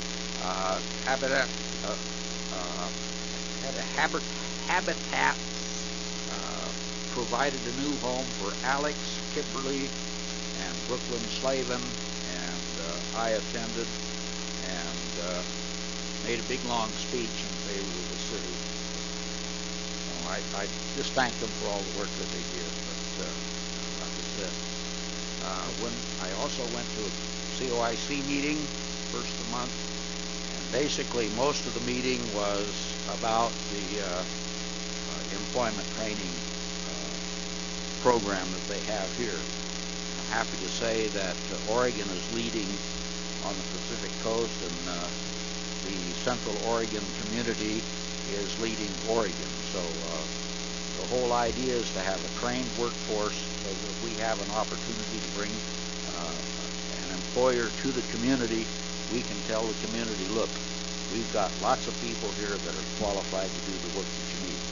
Habitat provided a new home for Alex, Kimberly, and Brooklyn Slavin, and I attended and made a big long speech in favor of the city. So I just thank them for all the work that they did, but that was it. When I also went to a COIC meeting first of the month, and basically most of the meeting was about the employment training program that they have here. I'm happy to say that Oregon is leading on the Pacific Coast, and the Central Oregon community is leading Oregon. So the whole idea is to have a trained workforce so that if we have an opportunity to bring an employer to the community, we can tell the community, look, we've got lots of people here that are qualified to do the work that you need.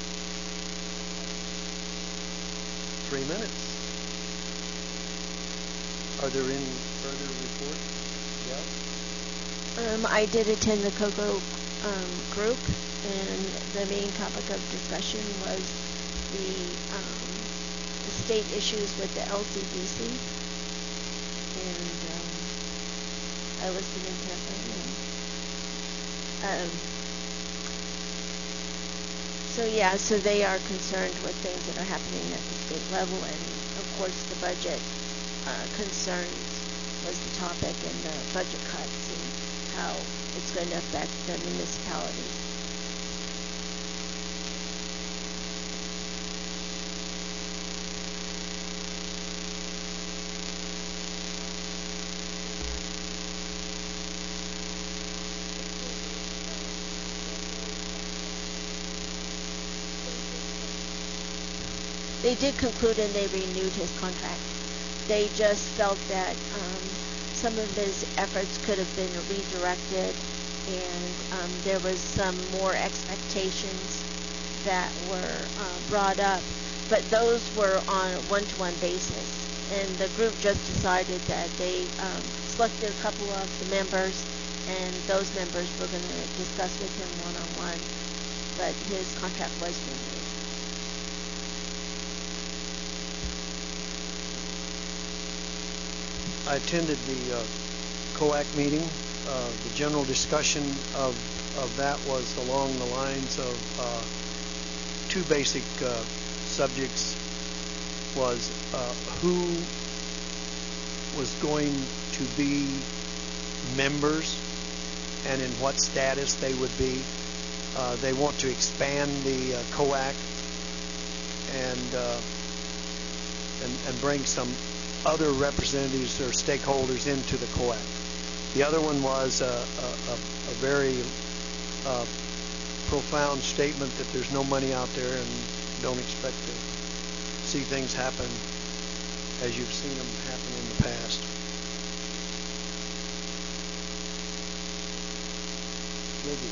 3 minutes. Are there any further reports? Yeah. I did attend the COGO group, and the main topic of discussion was the state issues with the LCDC, and I listened intently. And so they are concerned with things that are happening at the state level, and of course the budget concerns was the topic, and the budget cuts and how it's going to affect the municipalities. They did conclude and they renewed his contract. They just felt that some of his efforts could have been redirected, and there was some more expectations that were brought up, but those were on a one-to-one basis. And the group just decided that they selected a couple of the members, and those members were going to discuss with him one-on-one, but his contract was renewed. I attended the COAC meeting. The general discussion of that was along the lines of two basic subjects. Was who was going to be members and in what status they would be. They want to expand the COAC and bring some other representatives or stakeholders into the COAC. The other one was a very profound statement that there's no money out there and don't expect to see things happen as you've seen them happen in the past. Maybe.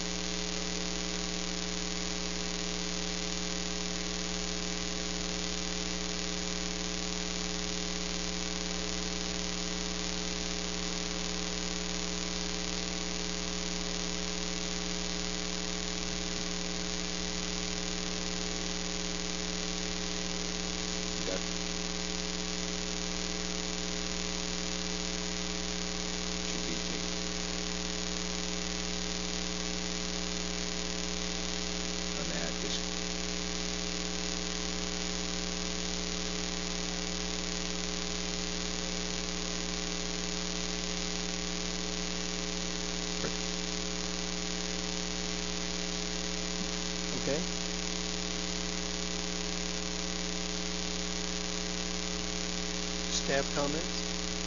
Okay. Staff comments?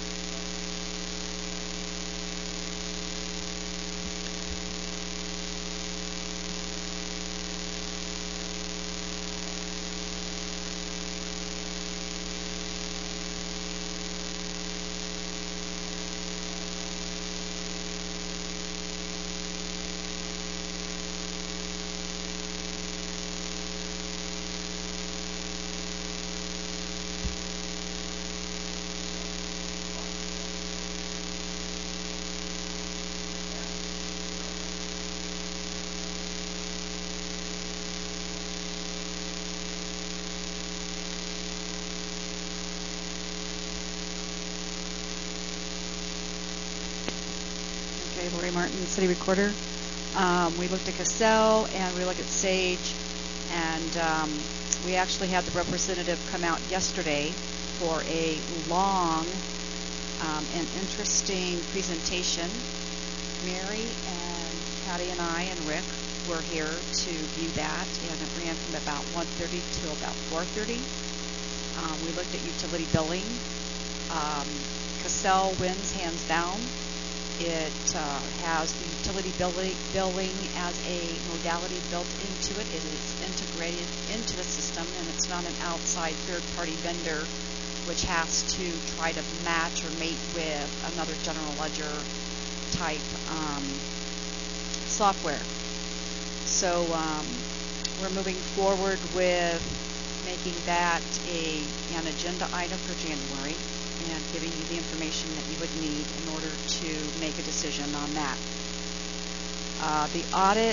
Lori Martin, City Recorder. We looked at Cassell and we looked at Sage, and we actually had the representative come out yesterday for a long and interesting presentation. Mary and Patty and I and Rick were here to view that, and it ran from about 1:30 to about 4:30. We looked at utility billing. Cassell wins hands down. It has the utility billing as a modality built into it. It is integrated into the system, and it's not an outside third-party vendor which has to try to match or mate with another general ledger type software. So we're moving forward with making that an agenda item for January, and giving you the information that you would need in order to make a decision on that. The audit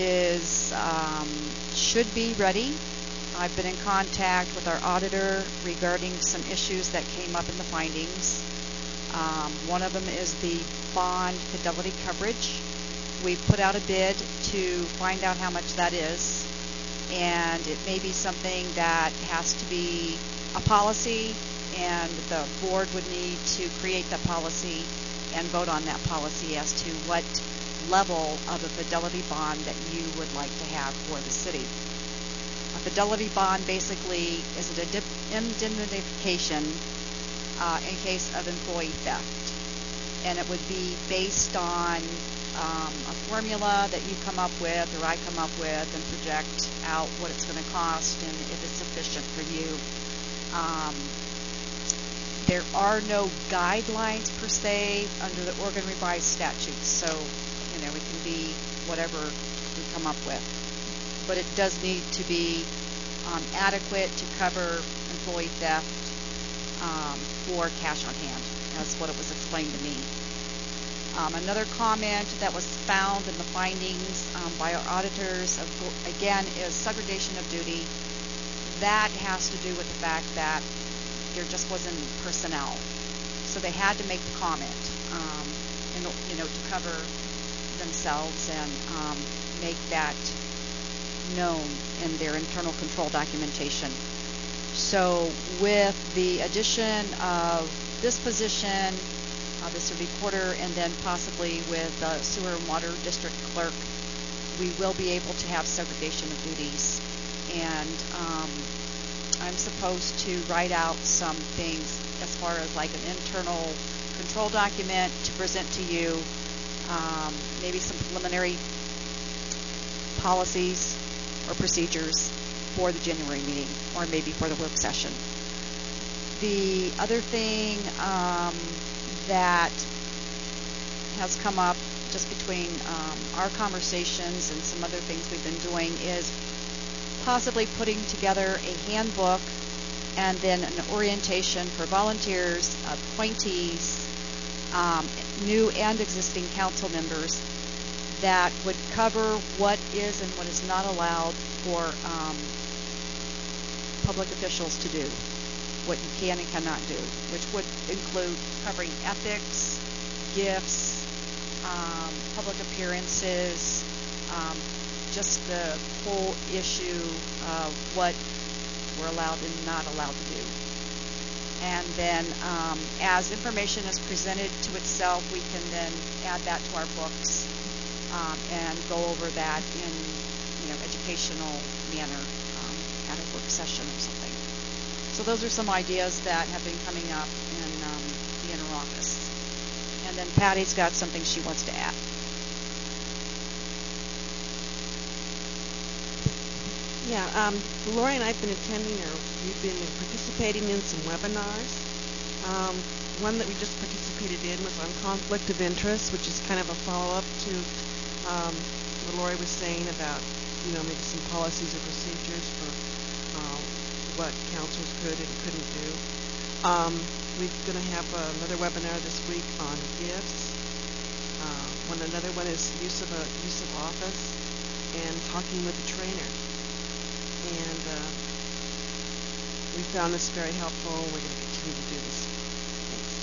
should be ready. I've been in contact with our auditor regarding some issues that came up in the findings. One of them is the bond fidelity coverage. We put out a bid to find out how much that is, and it may be something that has to be a policy, and the board would need to create that policy and vote on that policy as to what level of a fidelity bond that you would like to have for the city. A fidelity bond basically is an indemnification in case of employee theft, and it would be based on a formula that you come up with or I come up with and project out what it's going to cost and if it's sufficient for you. There are no guidelines per se under the Oregon Revised Statutes, so it can be whatever we come up with. But it does need to be adequate to cover employee theft for cash on hand. That's what it was explained to me. Another comment that was found in the findings by our auditors, again, is segregation of duty. That has to do with the fact that there just wasn't personnel. So they had to make the comment, to cover themselves and make that known in their internal control documentation. So with the addition of this position, this recorder, and then possibly with sewer and water district clerk, we will be able to have segregation of duties. And I'm supposed to write out some things as far as like an internal control document to present to you, maybe some preliminary policies or procedures for the January meeting, or maybe for the work session. The other thing that has come up just between our conversations and some other things we've been doing is possibly putting together a handbook and then an orientation for volunteers, appointees, new and existing council members, that would cover what is and what is not allowed for public officials to do, what you can and cannot do, which would include covering ethics, gifts, public appearances, just the whole issue of what we're allowed and not allowed to do. And then as information is presented to itself, we can then add that to our books and go over that in educational manner at a work session or something. So those are some ideas that have been coming up in the inner office. And then Patty's got something she wants to add. Yeah, Lori and I have been attending, or we've been participating in some webinars. One that we just participated in was on conflict of interest, which is kind of a follow-up to what Lori was saying about, maybe some policies or procedures for what councils could and couldn't do. We're going to have another webinar this week on gifts. Another one is use of office and talking with the trainer. And we found this very helpful. We're going to continue to do this. Thanks.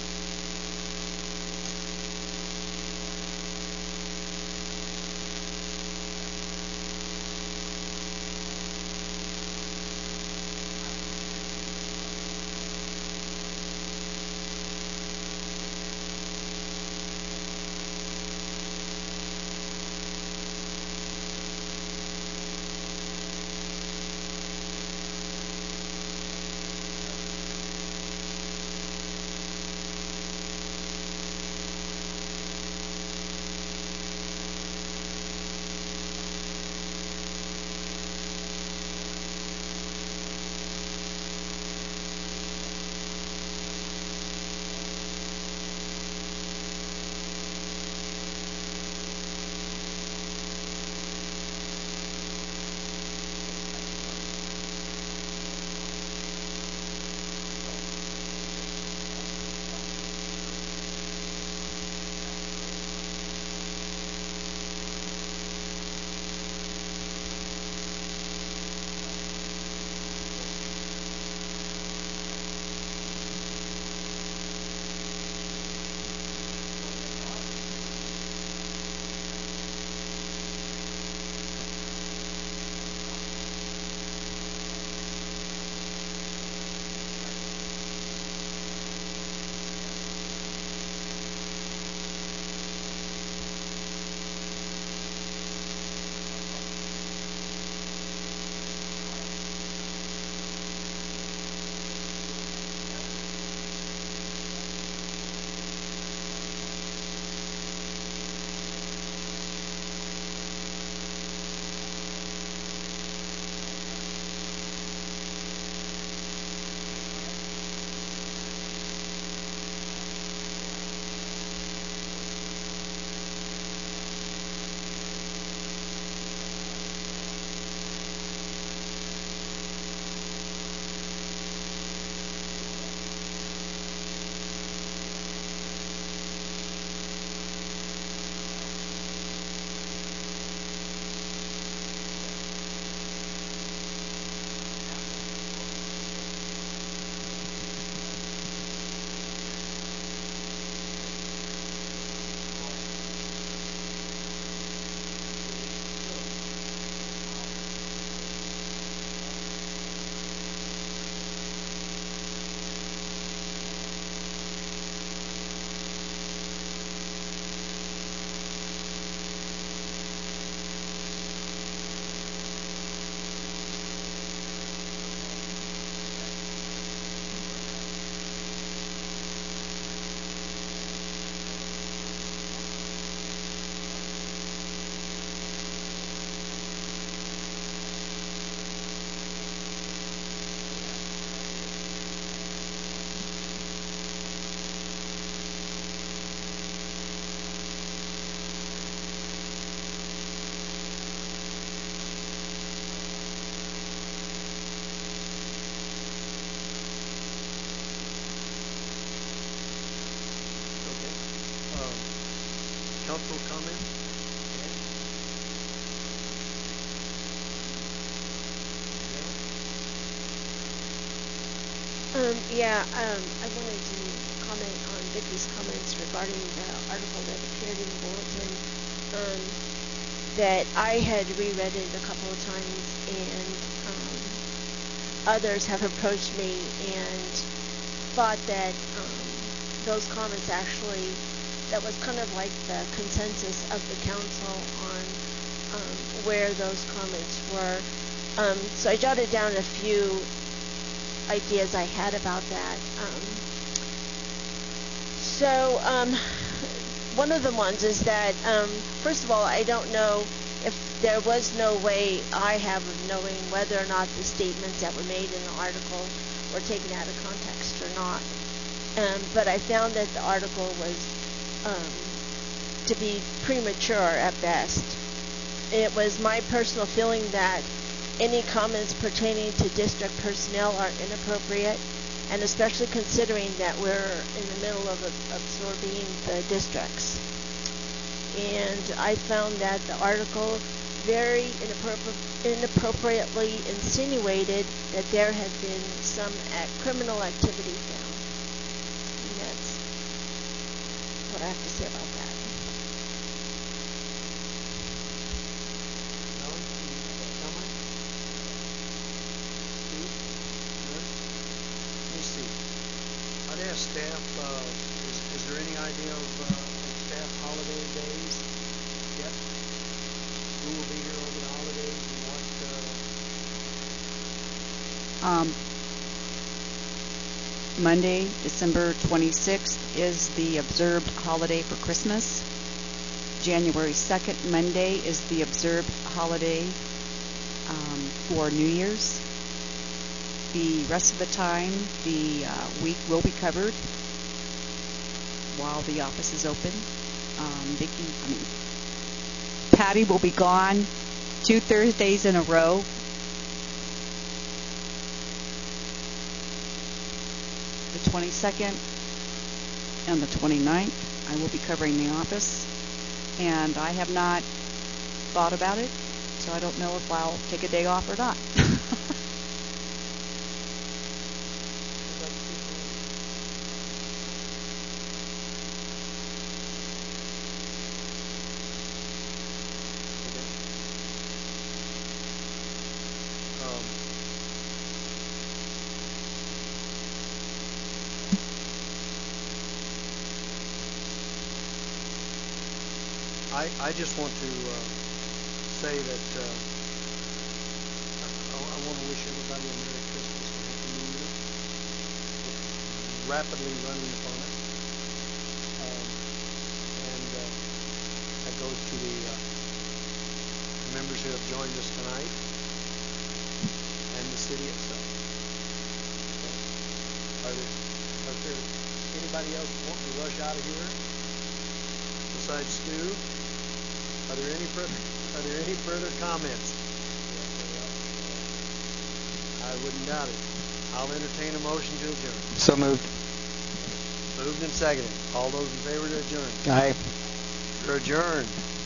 Yeah, I wanted to comment on Vicky's comments regarding the article that appeared in the bulletin. That I had reread it a couple of times, and others have approached me and thought that those comments actually, that was kind of like the consensus of the council on where those comments were. So I jotted down a few ideas I had about that. One of the ones is that, first of all, I don't know if there was no way I have of knowing whether or not the statements that were made in the article were taken out of context or not. But I found that the article was to be premature at best. It was my personal feeling that any comments pertaining to district personnel are inappropriate, and especially considering that we're in the middle of absorbing the districts. And I found that the article very inappropriately insinuated that there had been some criminal activity found. And that's what I have to say about that. I'd ask staff, is there any idea of staff holiday days yet? Who will be here over the holidays and what? Monday, December 26th is the observed holiday for Christmas. January 2nd, Monday, is the observed holiday for New Year's. The rest of the time, the week will be covered while the office is open. Patty will be gone 2 Thursdays in a row. The 22nd and the 29th, I will be covering the office. And I have not thought about it, so I don't know if I'll take a day off or not. I just want to say that I want to wish everybody a Merry Christmas and Happy New Year. It's rapidly running upon us. And that goes to the members who have joined us tonight and the city itself. Okay. Are there anybody else wanting to rush out of here besides Stu? Are there any further comments? I wouldn't doubt it. I'll entertain a motion to adjourn. So moved. Moved and seconded. All those in favor to adjourn? Aye. You're adjourned.